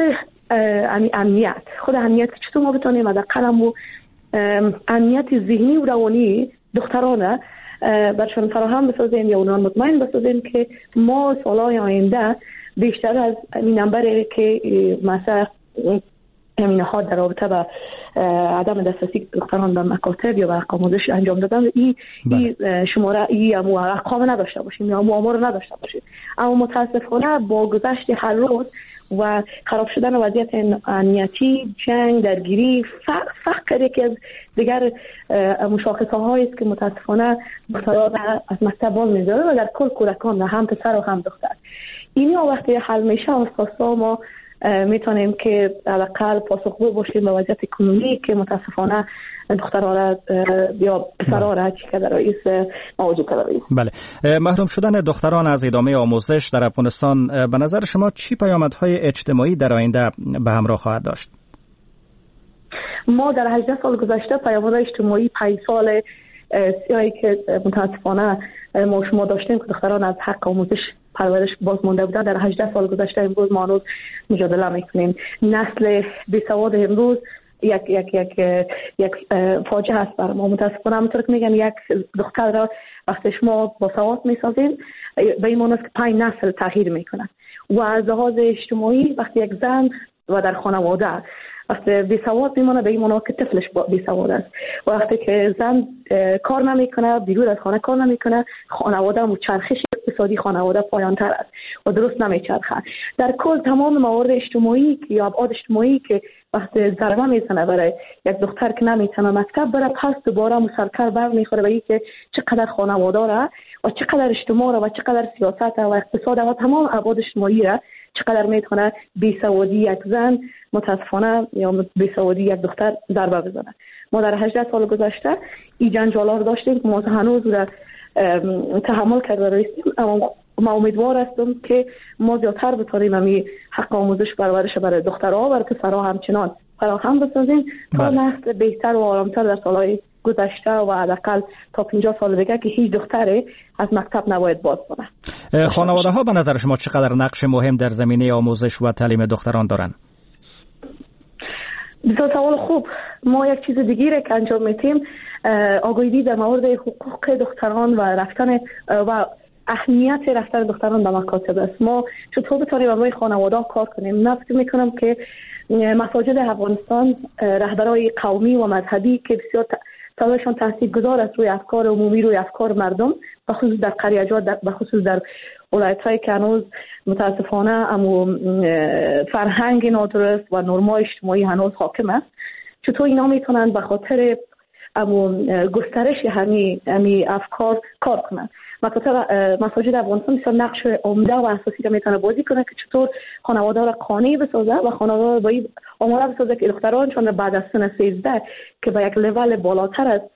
امنیت چطور ما بتونیم از قلم و امنیت ذهنی و روانی دخترانه برشان فراهم بسازیم یا اونان مطمئن بسازیم که ما سالهای آینده بیشتر از این نمبر که مثلا امینه ها در رابطه با عدم دسترسی دختران به مکاتب یا به آموزش انجام دادن این شماره این ارقام نداشته باشیم یا آمار نداشته باشیم. اما متاسفانه با گذشت هر روز و خراب شدن وضعیت امنیتی، جنگ، درگیری، فقر یکی از دیگر مشاخصه هایی است که متاسفانه دختران از مکتب میذاره و در کل کودکان هم پسر و هم دختر. اینها وقتی حل میشه اساسا ما میتونیم که حداقل پاسخگو باشیم به وضعیت کنونی که متاسفانه دخترها را یا پسرها را چی که در رئیس موضوع کرده رئیس. بله، محروم شدن دختران از ادامه آموزش در افغانستان به نظر شما چی پیامدهای اجتماعی در آینده به همراه خواهد داشت؟ ما در 18 سال گذشته پیامدهای اجتماعی 5 سال سیاهی که متاسفانه ما شما داشتیم که دختران از حق آموزش پرورش باز مونده بودن در 18 سال گذشته امروز ما هنوز مجادله میکنیم. نسل بیسواد امروز یک فاجعه است برای ما. متاسفانه همونطور که میگن یک دختر را وقتی شما با سواد میسازین به این معنی است که 5 نسل تغییر میکنن و از لحاظ اجتماعی وقتی یک زن و در خانواده وقتی بیسواد میمونه به این معنا که طفلش بیسواد است. وقتی که زن کار نمیکنه، بیرون از خانه کار نمیکنه، خانواده و چرخش اقتصادی خانواده پایان تر است و درست نمیچرخه. در کل تمام موارد اجتماعی یا ابعاد اجتماعی که وقتی ضربه میزنه برای یک دختر که نمیتونه مکتب بره، پس دوباره مسلسل برمیخوره به اینکه چقدر خانواده را و چقدر اجتماع را و چقدر سیاست و اقتصاد و تمام ابعاد اجتماعی را چقدر میتونه بیسوادی یک زن متاسفانه یا بیسوادی یک دختر ضربه بزنه. ما در 18 سال گذشته این جنجالا رو داشتیم که ما هنوز را تحمل کرده رسیدیم، اما ما امیدوار هستم که ما زیادتر بتونیم همین حق آموزش پرورش برای دخترها و پسرها همچنان فراهم بسازیم تا نسل بهتر و آرامتر در سالهای گذشته و حداقل تا 50 سال دیگه که هیچ دختری از مکتب نباید باز کنه. خانواده ها به نظر شما چقدر نقش مهم در زمینه آموزش و تعلیم دختران دارند؟ بسیار سوال خوب. ما یک چیز دیگه که انجام میتیم آگاهی در مورد حقوق دختران و رفتن و اهمیت رفتن دختران به مکاتب است. ما چطور بتونیم برای خانواده کار کنیم؟ من فکر میکنم که مساجد افغانستان رهبرای قومی و مذهبی که بسیار صدایشان تاثیرگذار است روی افکار عمومی، روی افکار مردم، به خصوص در قریه‌جات، به خصوص در ولایت‌هایی که هنوز متاسفانه اما فرهنگ نادرست و نرم‌های اجتماعی هنوز حاکم است، چطور اینا میتونن به خاطر گسترش همین افکار کار کنن. مساجد افغانستان بسیار نقش عمده و اساسی را میتونه بازی کنه که چطور خانواده را قانع بسازه و خانواده را باید آماده بسازه که دختران چون بعد از سن 13 که به یک لول بالاتر از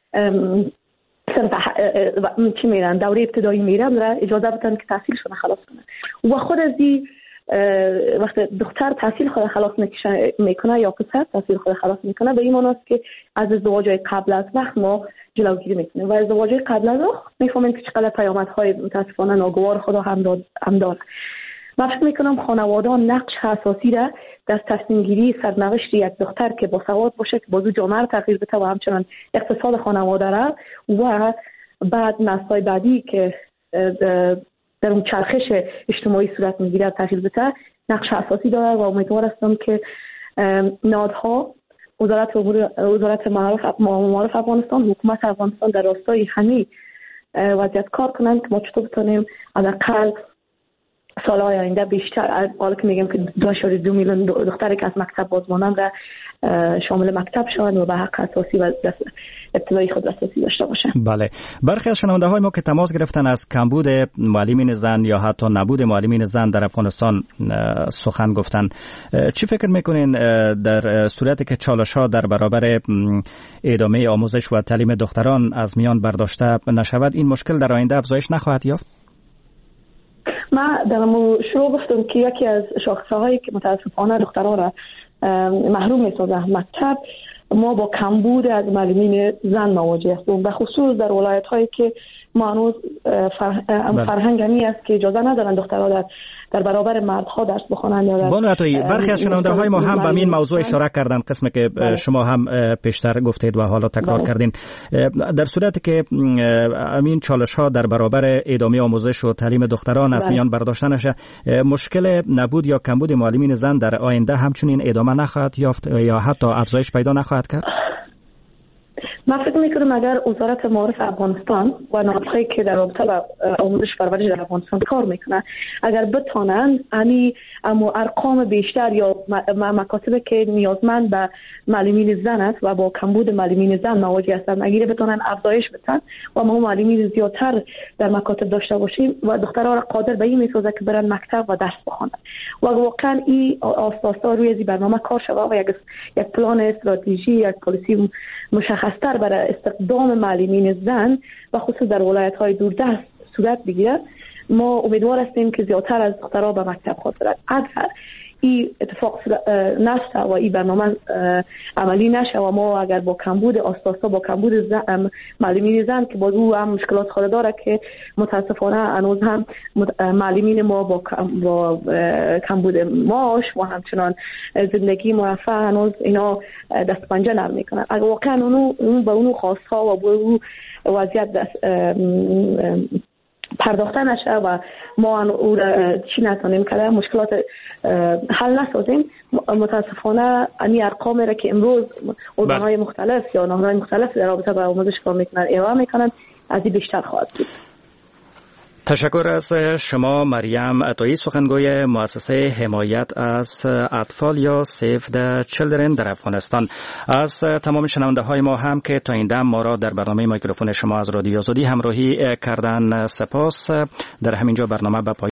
چی میرن دوره ابتدایی میرن را اجازه بدن که تحصیلشون خلاص کنه. و خود از این وقتی دختر تحصیل خود خلاص میکنه یا پسر تحصیل خود خلاص میکنه، به این معنی است که از ازدواج قبل از وقت ما جلوگیری میکنیم و ازدواج قبل از وقت میفهمیم که چقدر پیامدهای متاسفانه ناگوار خود هم داره. من فکر میکنم خانواده نقش اساسی را در تصمیم گیری سرنوشت یک دختر که با سواد باشه که بازو جامعه را تغییر بده و همچنان اقتصاد خانواده را و بعد نسل‌های بعدی که در اون چرخش اجتماعی صورت میگیره تغییر بده نقش اساسی داره و امیدوار هستم که نهادها، وزارت معارف افغانستان، حکومت افغانستان در راستای همین وضعیت کار کنند که ما چطور بتونیم حداقل سالهای آینده بیشتر، حالا که میگم که 2.2 میلیون دختری که از مکتب باز ماندن را شامل مکتب شوند و به حق اساسی و ابتدایی خود دسترسی داشته باشند. بله، برخی از شنونده های ما که تماس گرفتن از کمبود معلمین زن یا حتی نبود معلمین زن در افغانستان سخن گفتن. چی فکر میکنین در صورتی که چالش ها در برابر ادامه آموزش و تعلیم دختران از میان برداشته نشود، این مشکل در آینده افزایش نخواهد یافت؟ من در شروع گفتم که یکی از شاخصه‌هایی که متاسفانه دختران را محروم می‌سازه مکتب، ما با کمبود از معلمین زن مواجه هستیم، به خصوص در ولایت‌هایی که ما هنوز فرهنگ همی است که اجازه ندارن دخترها در برابر مردها درس بخوانند. بانو عطایی، برخی از شنونده های ما هم به این موضوع اشاره کردن، قسمی که شما هم پیشتر گفتید و حالا تکرار کردین. در صورتی که همین چالش ها در برابر ادامه آموزش و تعلیم دختران از میان برداشته نشه، مشکل نبود یا کمبود معلمین زن در آینده همچنین ادامه نخواهد یافت یا حتی افزایش پیدا نخواهد کرد؟ من فکر میکنم اگر وزارت معارف افغانستان و نهادهایی که در رابطه با آموزش پرورش در افغانستان کار میکنن، اگر بتونن اما ارقام بیشتر یا مکاتبی که نیازمند به معلمین زن است و با کمبود معلمین زن مواجه هستند، اگر بتونن افزایش بدن و ما معلمین زیادتر در مکاتب داشته باشیم و دخترها را قادر به این میسازه که برن مکتب و درس بخوانند و واقعا این اساسا روی این برنامه کار شود و یک پلان استراتژی، یک پالیسی مشخص‌تر برای استخدام معلمین زن و خصوص در ولایت‌های دوردست صورت بگیرد. ما امیدوار هستیم که زیادتر از دخترها به مکتب خواهد برند. اگر این اتفاق نشد و این برنامه عملی نشه و ما اگر با کمبود اساسا با کمبود معلمین زن که باز او هم مشکلات خود داره که متاسفانه هنوز هم معلمین ما با کمبود معاش و همچنان زندگی مرفه هنوز اینا دست پنجه نرم میکنن. اگر واقعا اونو به اونو خواستها و به اون وضعیت پرداخته نشه و ما او را چی نتونیم کرده مشکلات حل نسازیم. متاسفانه این ارقامی را که امروز ارگان‌های مختلف یا نهادهای مختلف در رابطه با آموزش کار میکنند ارائه میکنند از این بیشتر خواهد بود. تشکر از شما مریم عطایی، سخنگوی مؤسسه حمایت از اطفال یا سیو د چیلدرن در افغانستان. از تمام شنونده های ما هم که تا این دم ما را در برنامه میکروفون شما از رادیو آزادی همراهی کردن سپاس. در همینجا برنامه به